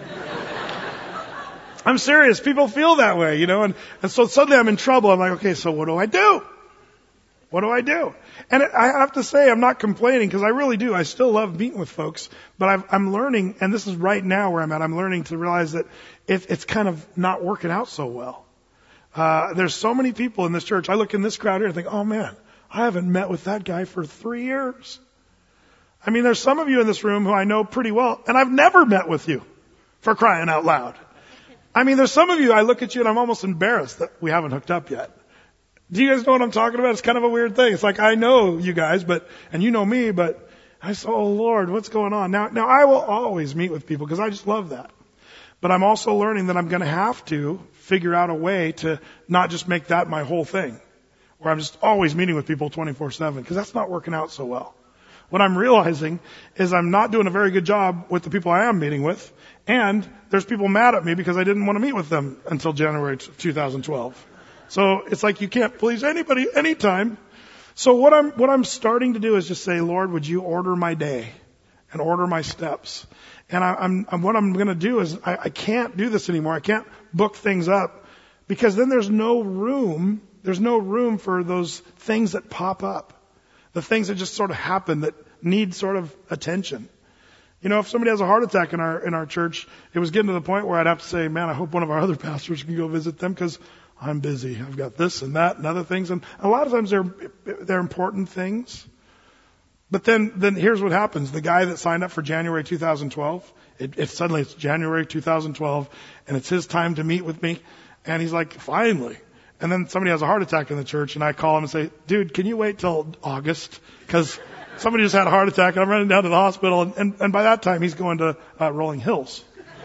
I'm serious. People feel that way, you know, and, and so suddenly I'm in trouble. I'm like, okay, so what do I do? What do I do? And it, I have to say, I'm not complaining because I really do. I still love meeting with folks, but I've, I'm learning, and this is right now where I'm at, I'm learning to realize that it, it's kind of not working out so well. Uh, there's so many people in this church. I look in this crowd here and think, oh man, I haven't met with that guy for three years. I mean, there's some of you in this room who I know pretty well, and I've never met with you, for crying out loud. I mean, there's some of you, I look at you and I'm almost embarrassed that we haven't hooked up yet. Do you guys know what I'm talking about? It's kind of a weird thing. It's like, I know you guys, but, and you know me, but I say, oh Lord, what's going on? Now, now I will always meet with people because I just love that. But I'm also learning that I'm going to have to figure out a way to not just make that my whole thing, where I'm just always meeting with people twenty-four seven, because that's not working out so well. What I'm realizing is I'm not doing a very good job with the people I am meeting with, and there's people mad at me because I didn't want to meet with them until January two thousand twelve. So it's like you can't please anybody anytime. So what I'm what I'm starting to do is just say, Lord, would you order my day and order my steps? And I, I'm, I'm what I'm going to do is I, I can't do this anymore. I can't book things up because then there's no room. There's no room for those things that pop up. The things that just sort of happen that need sort of attention. You know, if somebody has a heart attack in our in our church, it was getting to the point where I'd have to say, man, I hope one of our other pastors can go visit them because I'm busy. I've got this and that and other things. And a lot of times they're they're important things. But then then here's what happens. The guy that signed up for January two thousand twelve, it, it suddenly it's January two thousand twelve, and it's his time to meet with me. And he's like, finally. And then somebody has a heart attack in the church, and I call him and say, dude, can you wait till August? Because somebody just had a heart attack, and I'm running down to the hospital, and, and, and by that time, he's going to uh, Rolling Hills.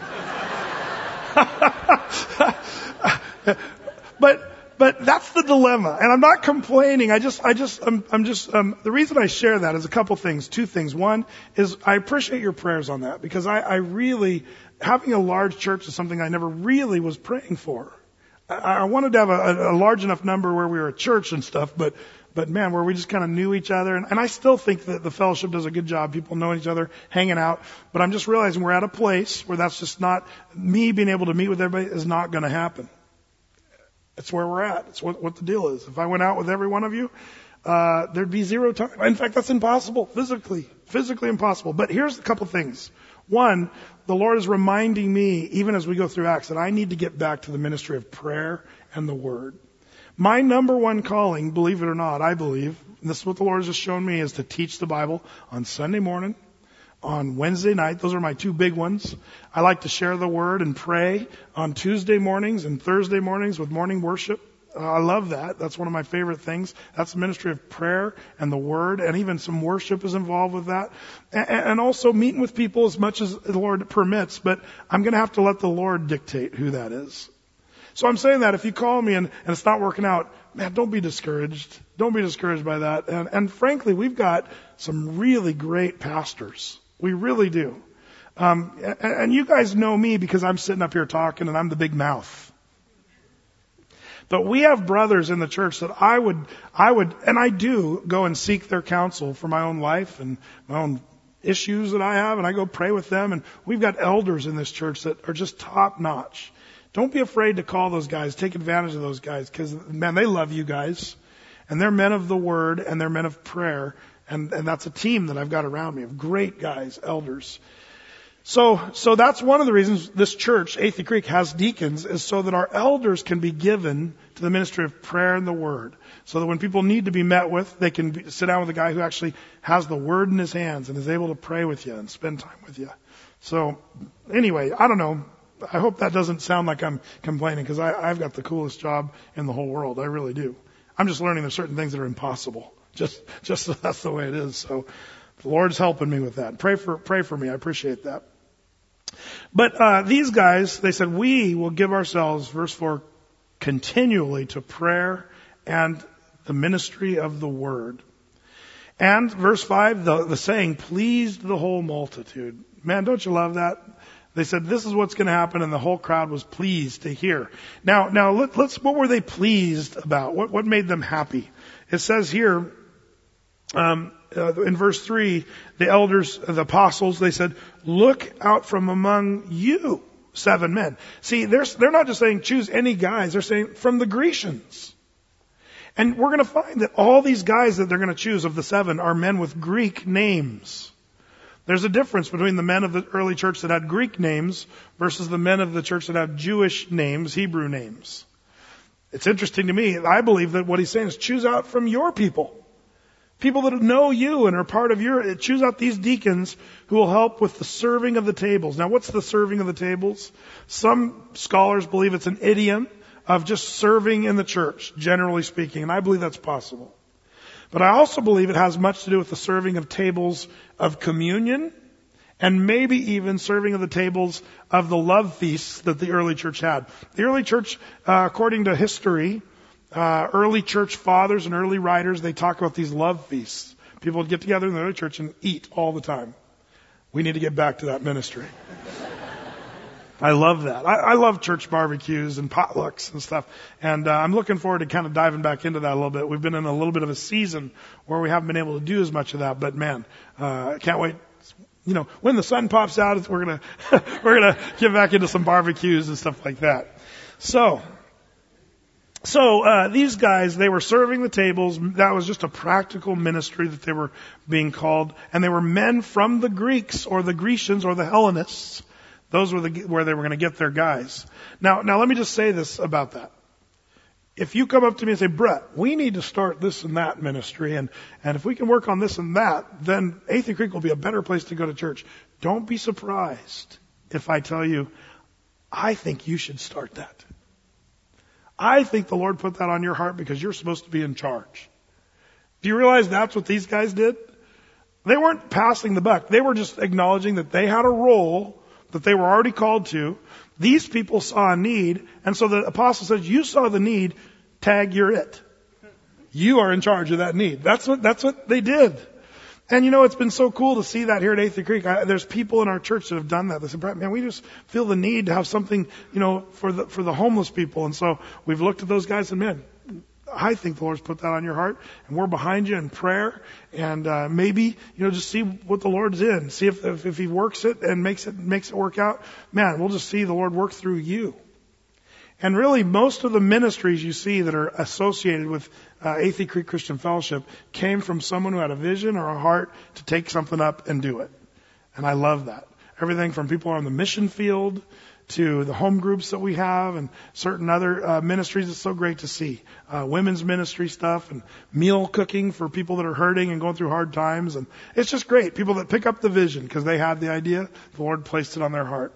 but but that's the dilemma, and I'm not complaining. I just I just I'm, I'm just um, the reason I share that is a couple things, two things. One is I appreciate your prayers on that because I, I really having a large church is something I never really was praying for. I wanted to have a, a large enough number where we were a church and stuff, but, but man, where we just kind of knew each other. And, and I still think that the fellowship does a good job. People know each other, hanging out. But I'm just realizing we're at a place where that's just not, me being able to meet with everybody is not going to happen. It's where we're at. It's what, what the deal is. If I went out with every one of you, uh, there'd be zero time. In fact, that's impossible, physically, physically impossible. But here's a couple things. One, the Lord is reminding me, even as we go through Acts, that I need to get back to the ministry of prayer and the Word. My number one calling, believe it or not, I believe, and this is what the Lord has just shown me, is to teach the Bible on Sunday morning, on Wednesday night. Those are my two big ones. I like to share the Word and pray on Tuesday mornings and Thursday mornings with morning worship. Uh, I love that. That's one of my favorite things. That's the ministry of prayer and the Word, and even some worship is involved with that. And, and also meeting with people as much as the Lord permits, but I'm going to have to let the Lord dictate who that is. So I'm saying that if you call me and, and it's not working out, man, don't be discouraged. Don't be discouraged by that. And, and frankly, we've got some really great pastors. We really do. Um, and, and you guys know me because I'm sitting up here talking and I'm the big mouth. But we have brothers in the church that I would, I would, and I do go and seek their counsel for my own life and my own issues that I have, and I go pray with them. And we've got elders in this church that are just top notch. Don't be afraid to call those guys. Take advantage of those guys because, man, they love you guys. And they're men of the Word and they're men of prayer. And, and that's a team that I've got around me of great guys, elders. So, so that's one of the reasons this church, Athey Creek, has deacons, is so that our elders can be given to the ministry of prayer and the Word. So that when people need to be met with, they can be, sit down with a guy who actually has the Word in his hands and is able to pray with you and spend time with you. So, anyway, I don't know. I hope that doesn't sound like I'm complaining because I've got the coolest job in the whole world. I really do. I'm just learning there's certain things that are impossible. Just, just so that's the way it is. So the Lord's helping me with that. Pray for, pray for me. I appreciate that. But, uh, these guys, they said, we will give ourselves, verse four, continually to prayer and the ministry of the Word. And verse five, the, the saying pleased the whole multitude. Man, don't you love that? They said, this is what's going to happen, and the whole crowd was pleased to hear. Now, now let, let's, what were they pleased about? What, what made them happy? It says here, um, uh, in verse three, the elders, the apostles, they said, look out from among you, seven men. See, they're, they're not just saying choose any guys, they're saying from the Grecians. And we're going to find that all these guys that they're going to choose of the seven are men with Greek names. There's a difference between the men of the early church that had Greek names versus the men of the church that have Jewish names, Hebrew names. It's interesting to me. I believe that what he's saying is choose out from your people. People that know you and are part of your, choose out these deacons who will help with the serving of the tables. Now, what's the serving of the tables? Some scholars believe it's an idiom of just serving in the church, generally speaking, and I believe that's possible. But I also believe it has much to do with the serving of tables of communion and maybe even serving of the tables of the love feasts that the early church had. The early church, uh, according to history, uh, early church fathers and early writers, they talk about these love feasts. People would get together in the early church and eat all the time. We need to get back to that ministry. I love that. I, I love church barbecues and potlucks and stuff. And uh, I'm looking forward to kind of diving back into that a little bit. We've been in a little bit of a season where we haven't been able to do as much of that. But man, uh, can't wait. You know, when the sun pops out, we're gonna we're gonna get back into some barbecues and stuff like that. So, so uh, these guys, they were serving the tables. That was just a practical ministry that they were being called, and they were men from the Greeks or the Grecians or the Hellenists. Those were the, where they were going to get their guys. Now, now let me just say this about that. If you come up to me and say, Brett, we need to start this and that ministry, and, and if we can work on this and that, then Athey Creek will be a better place to go to church. Don't be surprised if I tell you, I think you should start that. I think the Lord put that on your heart because you're supposed to be in charge. Do you realize that's what these guys did? They weren't passing the buck. They were just acknowledging that they had a role that they were already called to. These people saw a need, and so the apostle says, you saw the need, tag, you're it. You are in charge of that need. That's what, that's what they did. And you know, it's been so cool to see that here at Athey Creek. I, there's people in our church that have done that. They said, Brett, man, we just feel the need to have something, you know, for the, for the homeless people. And so we've looked at those guys and man, I think the Lord's put that on your heart, and we're behind you in prayer. And uh, maybe you know, just see what the Lord's in. See if, if if He works it and makes it makes it work out. Man, we'll just see the Lord work through you. And really, most of the ministries you see that are associated with uh, Athey Creek Christian Fellowship came from someone who had a vision or a heart to take something up and do it. And I love that. Everything from people on the mission field to the home groups that we have and certain other uh, ministries. It's so great to see uh, women's ministry stuff and meal cooking for people that are hurting and going through hard times. And it's just great. People that pick up the vision because they had the idea. The Lord placed it on their heart.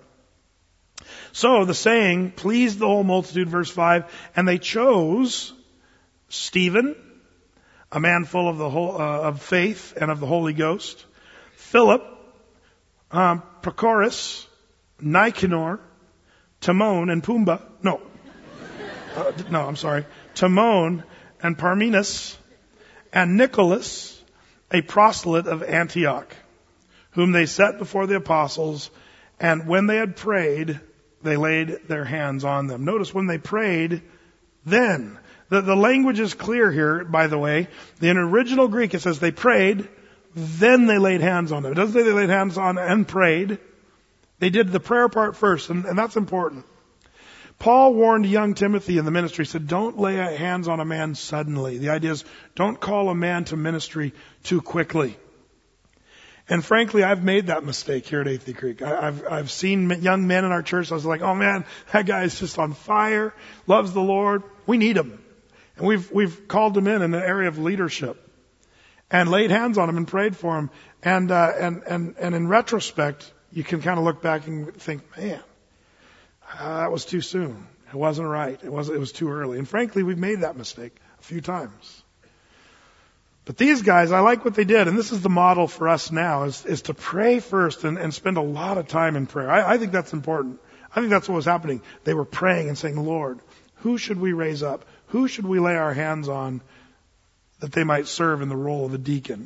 So the saying pleased the whole multitude, verse five, and they chose Stephen, a man full of the whole, uh, of faith and of the Holy Ghost, Philip, um, Prochorus, Nicanor, Timon and Pumbaa, no, uh, no, I'm sorry, Timon and Parmenas, and Nicholas, a proselyte of Antioch, whom they set before the apostles, and when they had prayed, they laid their hands on them. Notice when they prayed, then. The, the language is clear here, by the way. In original Greek, it says they prayed, then they laid hands on them. It doesn't say they laid hands on and prayed. They did the prayer part first, and, and that's important. Paul warned young Timothy in the ministry, said, don't lay hands on a man suddenly. The idea is, don't call a man to ministry too quickly. And frankly, I've made that mistake here at Athey Creek. I, I've, I've seen young men in our church. I was like, oh man, that guy is just on fire, loves the Lord. We need him. And we've, we've called him in in the area of leadership and laid hands on him and prayed for him. And, uh, and, and, and in retrospect, you can kind of look back and think, man, uh, that was too soon. It wasn't right. It was, it was too early. And frankly, we've made that mistake a few times. But these guys, I like what they did, and this is the model for us now, is, is to pray first and, and spend a lot of time in prayer. I, I think that's important. I think that's what was happening. They were praying and saying, Lord, who should we raise up? Who should we lay our hands on that they might serve in the role of a deacon?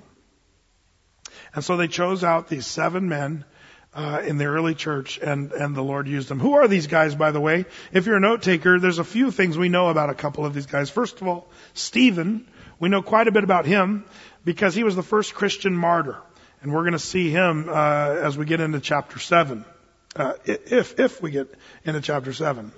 And so they chose out these seven men uh, in the early church, and, and the Lord used them. Who are these guys, by the way? If you're a note taker, there's a few things we know about a couple of these guys. First of all, Stephen. We know quite a bit about him because he was the first Christian martyr. And we're going to see him uh, as we get into chapter seven. Uh, if, if we get into chapter seven.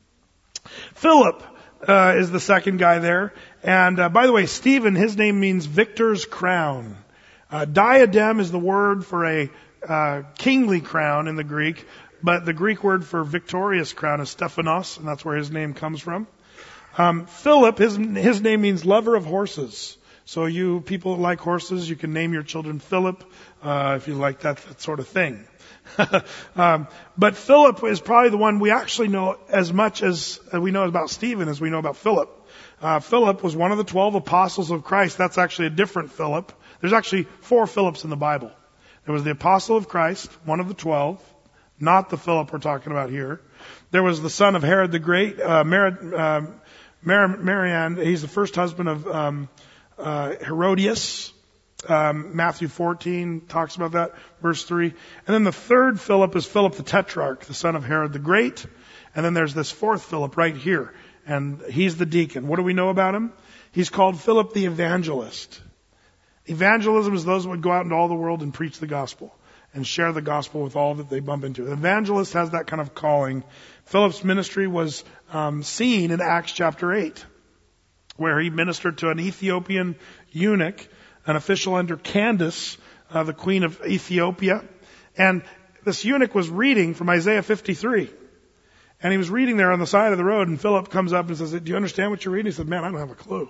Philip uh, is the second guy there. And uh, by the way, Stephen, his name means victor's crown. Uh, diadem is the word for a uh, kingly crown in the Greek. But the Greek word for victorious crown is Stephanos, and that's where his name comes from. Um, Philip, his, his name means lover of horses. So you people that like horses, you can name your children Philip, uh, if you like that, that sort of thing. um, but Philip is probably the one we actually know as much as we know about Stephen as we know about Philip. Uh, Philip was one of the twelve apostles of Christ. That's actually a different Philip. There's actually four Philips in the Bible. There was the apostle of Christ, one of the twelve, not the Philip we're talking about here. There was the son of Herod the Great, uh, Mer- uh, Mar- Marianne. He's the first husband of um, uh, Herodias. Um, Matthew fourteen talks about that, verse three. And then the third Philip is Philip the Tetrarch, the son of Herod the Great. And then there's this fourth Philip right here, and he's the deacon. What do we know about him? He's called Philip the Evangelist. Evangelism is those who would go out into all the world and preach the gospel and share the gospel with all that they bump into. The evangelist has that kind of calling. Philip's ministry was um, seen in Acts chapter eight, where he ministered to an Ethiopian eunuch, an official under Candace, uh, the queen of Ethiopia. And this eunuch was reading from Isaiah fifty-three. And he was reading there on the side of the road, and Philip comes up and says, do you understand what you're reading? He said, man, I don't have a clue.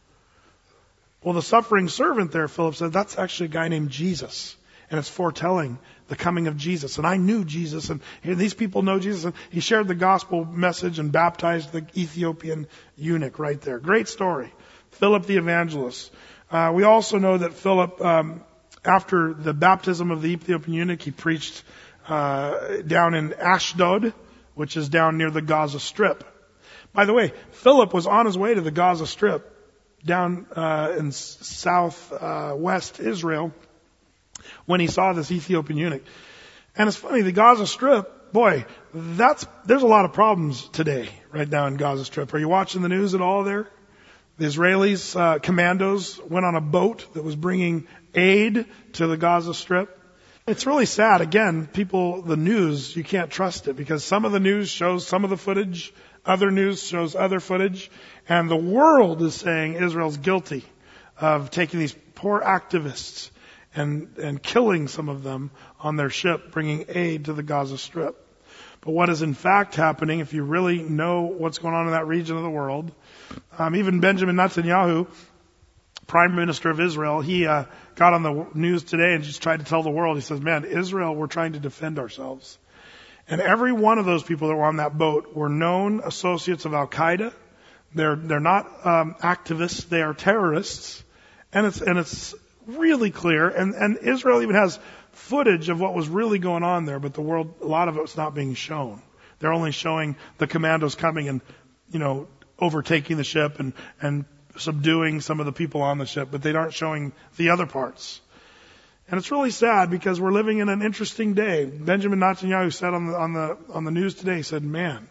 Well, the suffering servant there, Philip said, that's actually a guy named Jesus. And it's foretelling the coming of Jesus. And I knew Jesus, and these people know Jesus. And he shared the gospel message and baptized the Ethiopian eunuch right there. Great story. Philip the evangelist. Uh, we also know that Philip, um, after the baptism of the Ethiopian eunuch, he preached uh, down in Ashdod, which is down near the Gaza Strip. By the way, Philip was on his way to the Gaza Strip down uh, in south uh, west Israel when he saw this Ethiopian eunuch. And it's funny, the Gaza Strip, boy, that's there's a lot of problems today right now in Gaza Strip. Are you watching the news at all there? The Israelis, uh, commandos, went on a boat that was bringing aid to the Gaza Strip. It's really sad. Again, people, the news, you can't trust it because some of the news shows some of the footage, other news shows other footage, and the world is saying Israel's guilty of taking these poor activists and, and killing some of them on their ship, bringing aid to the Gaza Strip. But what is in fact happening, if you really know what's going on in that region of the world, um, even Benjamin Netanyahu, Prime Minister of Israel, he uh, got on the news today and just tried to tell the world, he says, man, Israel, we're trying to defend ourselves. And every one of those people that were on that boat were known associates of Al-Qaeda. They're, they're not um, activists, they are terrorists. And it's, and it's really clear. And, and Israel even has footage of what was really going on there, but the world, a lot of it's not being shown. They're only showing the commandos coming and, you know, overtaking the ship and, and subduing some of the people on the ship, but they aren't showing the other parts. And it's really sad because we're living in an interesting day. Benjamin Netanyahu said on the, on the, on the news today, he said, man,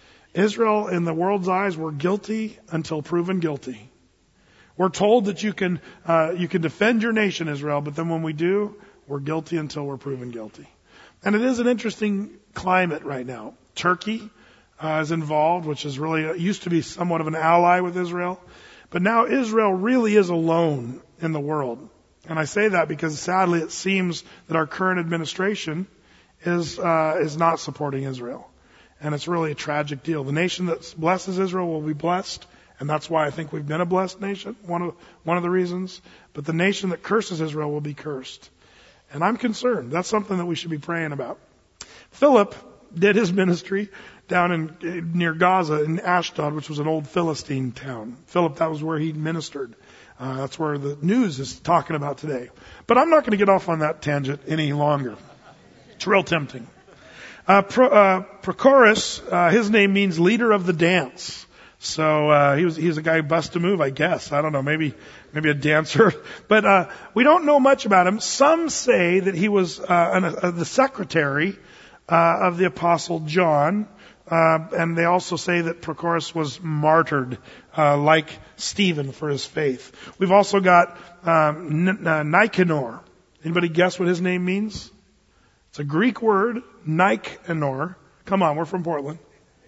Israel in the world's eyes, we're guilty until proven guilty. We're told that you can, uh, you can defend your nation, Israel, but then when we do, we're guilty until we're proven guilty. And it is an interesting climate right now. Turkey uh, is involved, which is really, it used to be somewhat of an ally with Israel. But now Israel really is alone in the world. And I say that because sadly it seems that our current administration is, uh, is not supporting Israel. And it's really a tragic deal. The nation that blesses Israel will be blessed. And that's why I think we've been a blessed nation. One of, one of the reasons. But the nation that curses Israel will be cursed. And I'm concerned. That's something that we should be praying about. Philip did his ministry down in near Gaza in Ashdod, which was an old Philistine town. Philip, that was where he ministered. Uh, that's where the news is talking about today. But I'm not going to get off on that tangent any longer. It's real tempting. Uh, Pro, uh, Prochorus, uh, his name means leader of the dance. So uh, he was he was a guy who busted a move, I guess. I don't know, maybe maybe a dancer. But uh, we don't know much about him. Some say that he was uh, an, uh, the secretary uh, of the Apostle John. Uh, and they also say that Prochorus was martyred, uh, like Stephen for his faith. We've also got um, N- uh, Nicanor. Anybody guess what his name means? It's a Greek word, Nicanor. Come on, we're from Portland.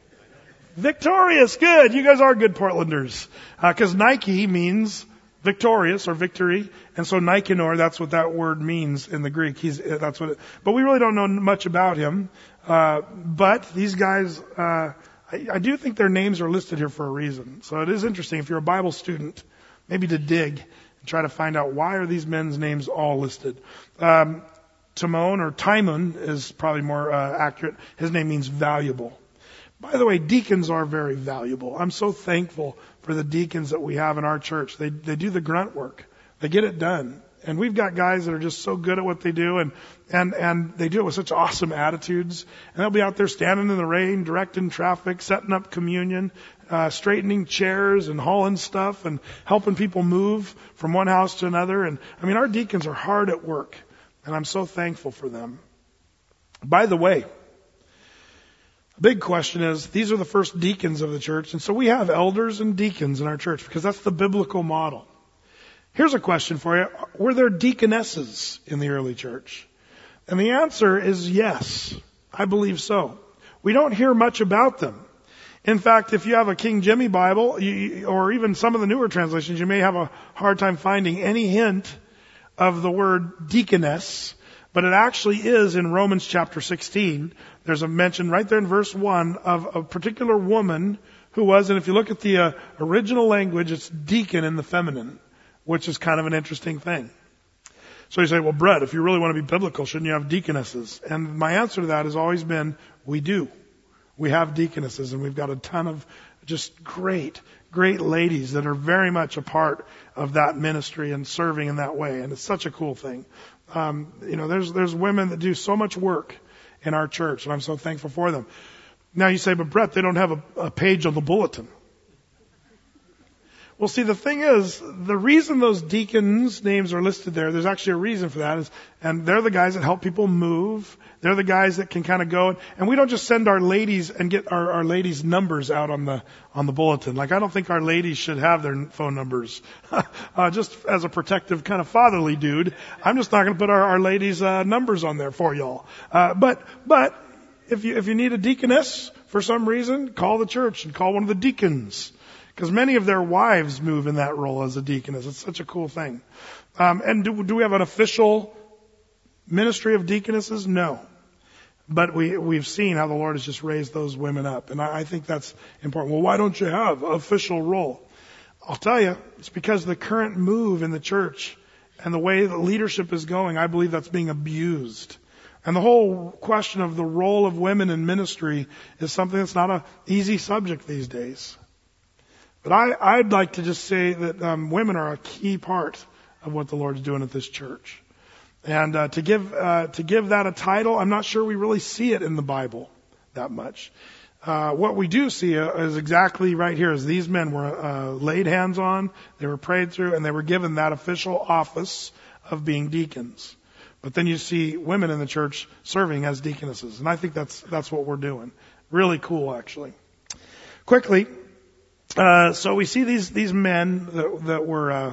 Victorious, good. You guys are good Portlanders. Because uh, Nike means victorious or victory, and so Nicanor, that's what that word means in the Greek. He's that's what. It, but we really don't know much about him. Uh, but these guys, uh, I, I do think their names are listed here for a reason. So it is interesting if you're a Bible student, maybe to dig and try to find out why are these men's names all listed. Um, Timon or Timon is probably more uh, accurate. His name means valuable. By the way, deacons are very valuable. I'm so thankful for the deacons that we have in our church. They they do the grunt work. They get it done. And we've got guys that are just so good at what they do, and, and, and they do it with such awesome attitudes. And they'll be out there standing in the rain, directing traffic, setting up communion, uh, straightening chairs and hauling stuff and helping people move from one house to another. And I mean, our deacons are hard at work, and I'm so thankful for them. By the way, the big question is, these are the first deacons of the church, and so we have elders and deacons in our church because that's the biblical model. Here's a question for you. Were there deaconesses in the early church? And the answer is yes. I believe so. We don't hear much about them. In fact, if you have a King Jimmy Bible, you, or even some of the newer translations, you may have a hard time finding any hint of the word deaconess. But it actually is in Romans chapter sixteen. There's a mention right there in verse one of a particular woman who was, and if you look at the uh, original language, it's deacon in the feminine, which is kind of an interesting thing. So you say, well, Brett, if you really want to be biblical, shouldn't you have deaconesses? And my answer to that has always been, we do. We have deaconesses, and we've got a ton of just great, great ladies that are very much a part of that ministry and serving in that way. And it's such a cool thing. Um, you know, there's, there's women that do so much work in our church, and I'm so thankful for them. Now you say, but Brett, they don't have a, a page on the bulletin. Well, see, the thing is, the reason those deacons' names are listed there, there's actually a reason for that, is, and they're the guys that help people move. They're the guys that can kind of go, and we don't just send our ladies and get our, our ladies' numbers out on the on the bulletin. Like, I don't think our ladies should have their phone numbers. uh, just as a protective kind of fatherly dude, I'm just not going to put our, our ladies' uh, numbers on there for y'all. Uh, but but if you if you need a deaconess for some reason, call the church and call one of the deacons. Because many of their wives move in that role as a deaconess. It's such a cool thing. Um, and do, do we have an official ministry of deaconesses? No. But we, we've seen how the Lord has just raised those women up. And I, I think that's important. Well, why don't you have an official role? I'll tell you, it's because the current move in the church and the way the leadership is going, I believe that's being abused. And the whole question of the role of women in ministry is something that's not an easy subject these days. But I, I'd like to just say that um, women are a key part of what the Lord's doing at this church. And uh, to give uh, to give that a title, I'm not sure we really see it in the Bible that much. Uh, what we do see uh, is exactly right here, is these men were uh, laid hands on, they were prayed through, and they were given that official office of being deacons. But then you see women in the church serving as deaconesses, and I think that's that's what we're doing. Really cool, actually. Quickly, uh, so we see these these men that, that were uh,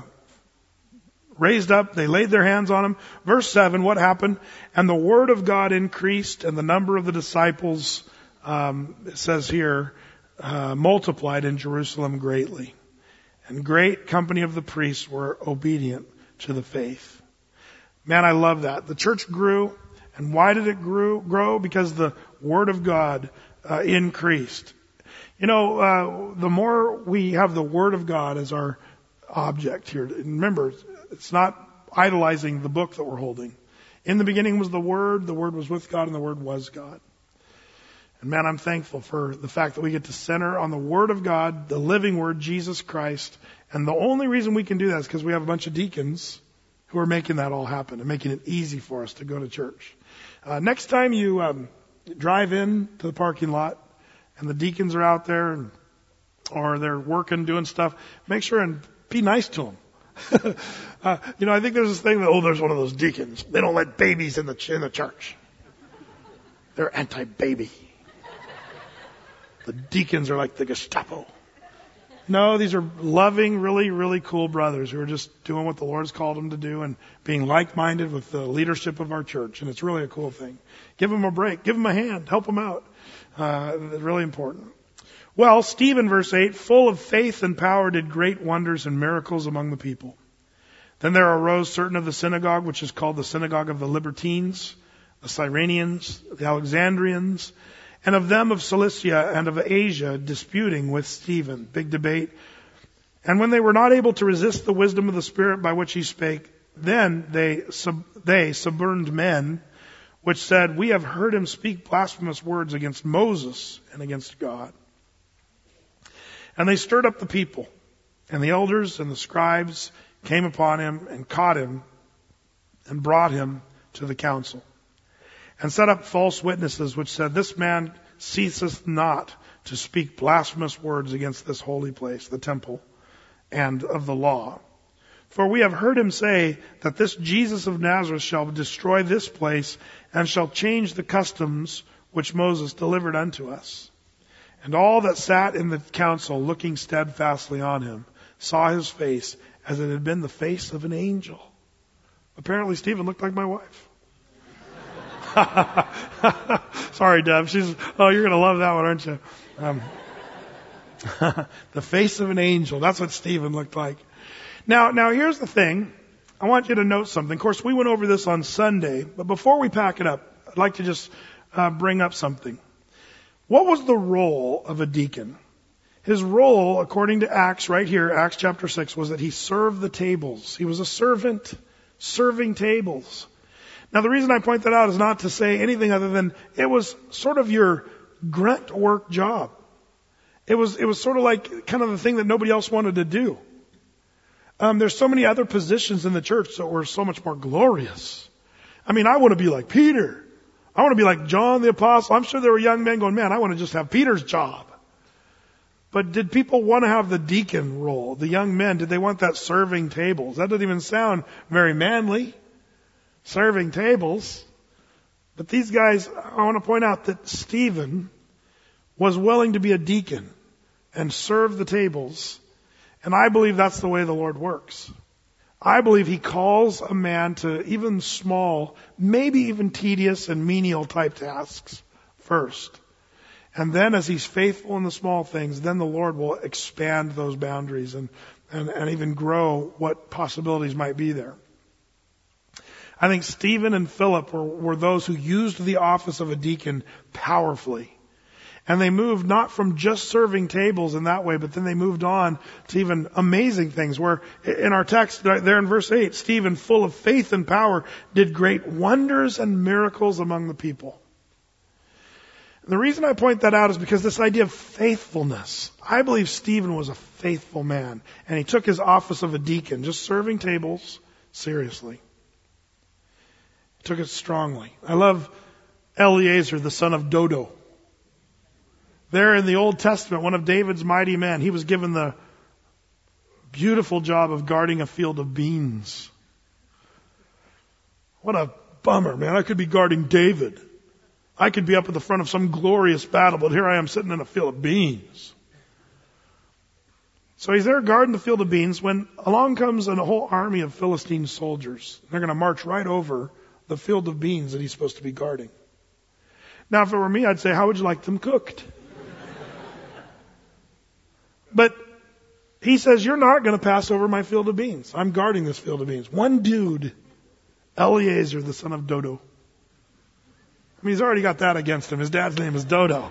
raised up, they laid their hands on him. Verse seven, what happened? And the word of God increased, and the number of the disciples, um, it says here, uh, multiplied in Jerusalem greatly. And great company of the priests were obedient to the faith. Man, I love that. The church grew. And why did it grew, grow? Because the word of God uh, increased. You know, uh, the more we have the word of God as our object here, remember, it's not idolizing the book that we're holding. In the beginning was the Word, the Word was with God, and the Word was God. And man, I'm thankful for the fact that we get to center on the Word of God, the living Word, Jesus Christ. And the only reason we can do that is because we have a bunch of deacons who are making that all happen and making it easy for us to go to church. Uh, next time you um, drive in to the parking lot and the deacons are out there and, or they're working, doing stuff, make sure and be nice to them. uh, you know, I think there's this thing that, oh, there's one of those deacons. They don't let babies in the ch- in the church. They're anti-baby. The deacons are like the Gestapo. No, these are loving, really, really cool brothers who are just doing what the Lord's called them to do and being like-minded with the leadership of our church. And it's really a cool thing. Give them a break. Give them a hand. Help them out. Uh, it's really important. Well, Stephen, verse eight, full of faith and power, did great wonders and miracles among the people. Then there arose certain of the synagogue, which is called the synagogue of the Libertines, the Cyrenians, the Alexandrians, and of them of Cilicia and of Asia, disputing with Stephen. Big debate. And when they were not able to resist the wisdom of the Spirit by which he spake, then they, sub, they suborned men, which said, we have heard him speak blasphemous words against Moses and against God. And they stirred up the people, and the elders and the scribes came upon him and caught him and brought him to the council, and set up false witnesses, which said, this man ceaseth not to speak blasphemous words against this holy place, the temple, and of the law. For we have heard him say that this Jesus of Nazareth shall destroy this place, and shall change the customs which Moses delivered unto us. And all that sat in the council, looking steadfastly on him, saw his face as it had been the face of an angel. Apparently Stephen looked like my wife. Sorry, Deb. She's, oh, you're going to love that one, aren't you? Um, the face of an angel. That's what Stephen looked like. Now, now here's the thing. I want you to note something. Of course, we went over this on Sunday, but before we pack it up, I'd like to just uh, bring up something. What was the role of a deacon? His role, according to Acts right here, Acts chapter six, was that he served the tables. He was a servant serving tables. Now, the reason I point that out is not to say anything other than it was sort of your grunt work job. It was, it was sort of like kind of the thing that nobody else wanted to do. Um, there's so many other positions in the church that were so much more glorious. I mean, I want to be like Peter. I want to be like John the Apostle. I'm sure there were young men going, man, I want to just have Peter's job. But did people want to have the deacon role? The young men, did they want that serving tables? That doesn't even sound very manly. Serving tables. But these guys, I want to point out that Stephen was willing to be a deacon and serve the tables. And I believe that's the way the Lord works. I believe he calls a man to even small, maybe even tedious and menial type tasks first. And then as he's faithful in the small things, then the Lord will expand those boundaries and, and, and even grow what possibilities might be there. I think Stephen and Philip were, were those who used the office of a deacon powerfully. And they moved not from just serving tables in that way, but then they moved on to even amazing things where in our text there in verse eight, Stephen, full of faith and power, did great wonders and miracles among the people. And the reason I point that out is because this idea of faithfulness, I believe Stephen was a faithful man, and he took his office of a deacon, just serving tables, seriously. He took it strongly. I love Eleazar, the son of Dodo. There in the Old Testament, one of David's mighty men, he was given the beautiful job of guarding a field of beans. What a bummer, man. I could be guarding David. I could be up at the front of some glorious battle, but here I am sitting in a field of beans. So he's there guarding the field of beans when along comes a whole army of Philistine soldiers. They're going to march right over the field of beans that he's supposed to be guarding. Now, if it were me, I'd say, how would you like them cooked? But he says, you're not going to pass over my field of beans. I'm guarding this field of beans. One dude, Eleazar, the son of Dodo. I mean, he's already got that against him. His dad's name is Dodo.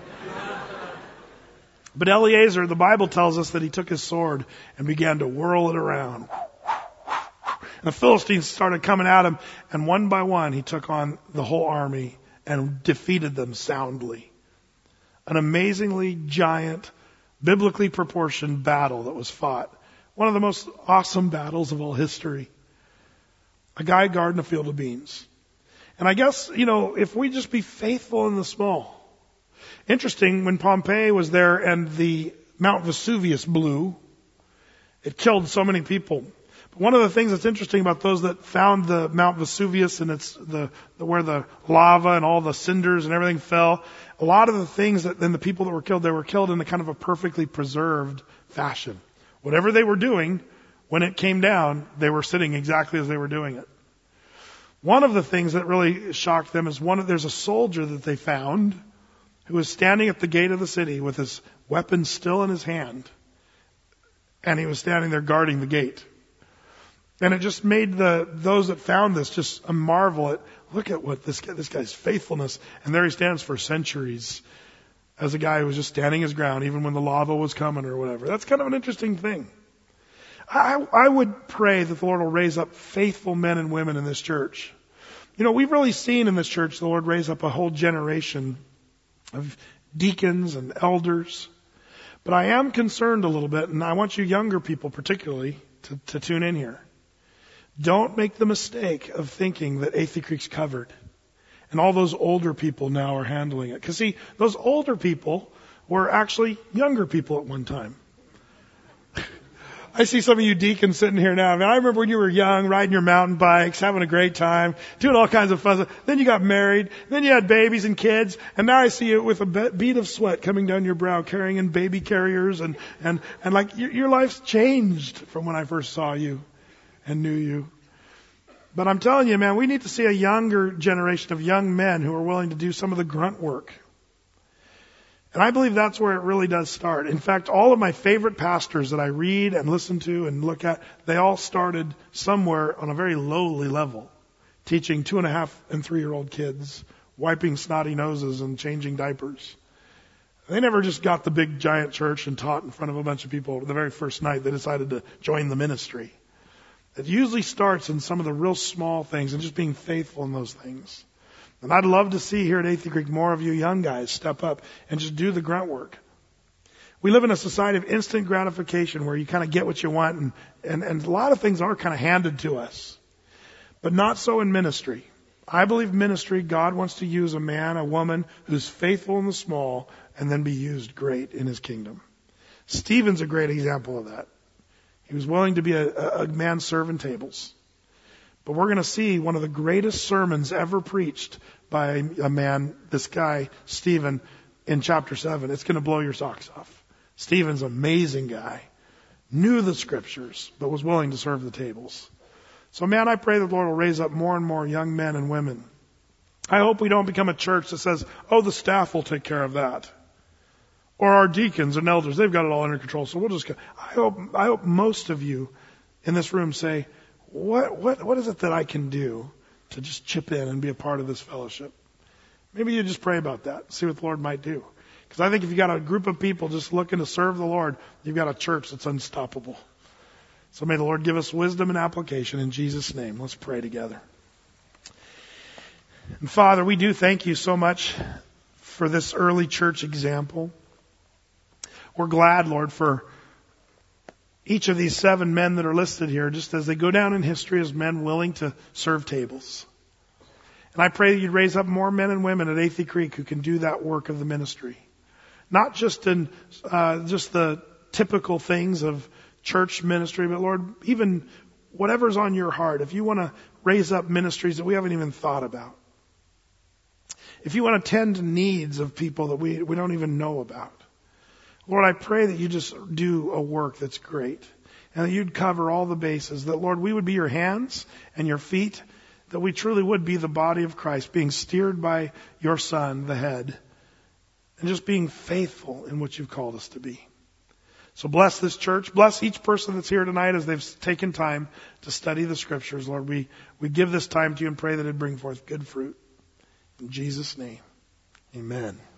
But Eleazar, the Bible tells us that he took his sword and began to whirl it around. And the Philistines started coming at him, and one by one he took on the whole army and defeated them soundly. An amazingly giant, biblically proportioned battle that was fought. One of the most awesome battles of all history. A guy guarding a field of beans. And I guess, you know, if we just be faithful in the small. Interesting, when Pompeii was there and the Mount Vesuvius blew, it killed so many people. But one of the things that's interesting about those that found the Mount Vesuvius and it's the, the where the lava and all the cinders and everything fell, a lot of the things that then the people that were killed, they were killed in a kind of a perfectly preserved fashion. Whatever they were doing, when it came down, they were sitting exactly as they were doing it. One of the things that really shocked them is one of, there's a soldier that they found who was standing at the gate of the city with his weapon still in his hand. And he was standing there guarding the gate. And it just made the those that found this just a marvel at, look at what this guy, this guy's faithfulness. And there he stands for centuries as a guy who was just standing his ground even when the lava was coming or whatever. That's kind of an interesting thing. I, I would pray that the Lord will raise up faithful men and women in this church. You know, we've really seen in this church the Lord raise up a whole generation of deacons and elders. But I am concerned a little bit, and I want you younger people particularly to, to tune in here. Don't make the mistake of thinking that Athey Creek's covered and all those older people now are handling it. Because see, those older people were actually younger people at one time. I see some of you deacons sitting here now. I mean, I remember when you were young, riding your mountain bikes, having a great time, doing all kinds of fun stuff. Then you got married. Then you had babies and kids. And now I see you with a bead of sweat coming down your brow, carrying in baby carriers. And, and, and like your, your life's changed from when I first saw you and knew you. But I'm telling you, man, we need to see a younger generation of young men who are willing to do some of the grunt work. And I believe that's where it really does start. In fact, all of my favorite pastors that I read and listen to and look at, they all started somewhere on a very lowly level, teaching two and a half and three year old kids, wiping snotty noses and changing diapers. They never just got the big giant church and taught in front of a bunch of people the very first night they decided to join the ministry. It usually starts in some of the real small things and just being faithful in those things. And I'd love to see here at Athey Creek more of you young guys step up and just do the grunt work. We live in a society of instant gratification where you kind of get what you want, and, and, and a lot of things are kind of handed to us. But not so in ministry. I believe ministry, God wants to use a man, a woman who's faithful in the small and then be used great in his kingdom. Stephen's a great example of that. He was willing to be a, a man serving tables. But we're going to see one of the greatest sermons ever preached by a man, this guy, Stephen, in chapter seven. It's going to blow your socks off. Stephen's an amazing guy. Knew the scriptures, but was willing to serve the tables. So, man, I pray the Lord will raise up more and more young men and women. I hope we don't become a church that says, oh, the staff will take care of that. Or our deacons and elders, they've got it all under control, so we'll just go. I hope, I hope most of you in this room say, What, what, what is it that I can do to just chip in and be a part of this fellowship. Maybe you just pray about that, see what the Lord might do. Because I think if you got a group of people just looking to serve the Lord, you've got a church that's unstoppable. So may the Lord give us wisdom and application in Jesus' name. Let's pray together. And Father, we do thank you so much for this early church example. We're glad, Lord, for each of these seven men that are listed here, just as they go down in history as men willing to serve tables. And I pray that you'd raise up more men and women at Athey Creek who can do that work of the ministry. Not just in uh, just the typical things of church ministry, but Lord, even whatever's on your heart, if you want to raise up ministries that we haven't even thought about. If you want to tend to needs of people that we, we don't even know about. Lord, I pray that you just do a work that's great. And that you'd cover all the bases. That, Lord, we would be your hands and your feet. That we truly would be the body of Christ, being steered by your Son, the head. And just being faithful in what you've called us to be. So bless this church. Bless each person that's here tonight as they've taken time to study the Scriptures. Lord, we, we give this time to you and pray that it bring forth good fruit. In Jesus' name, amen.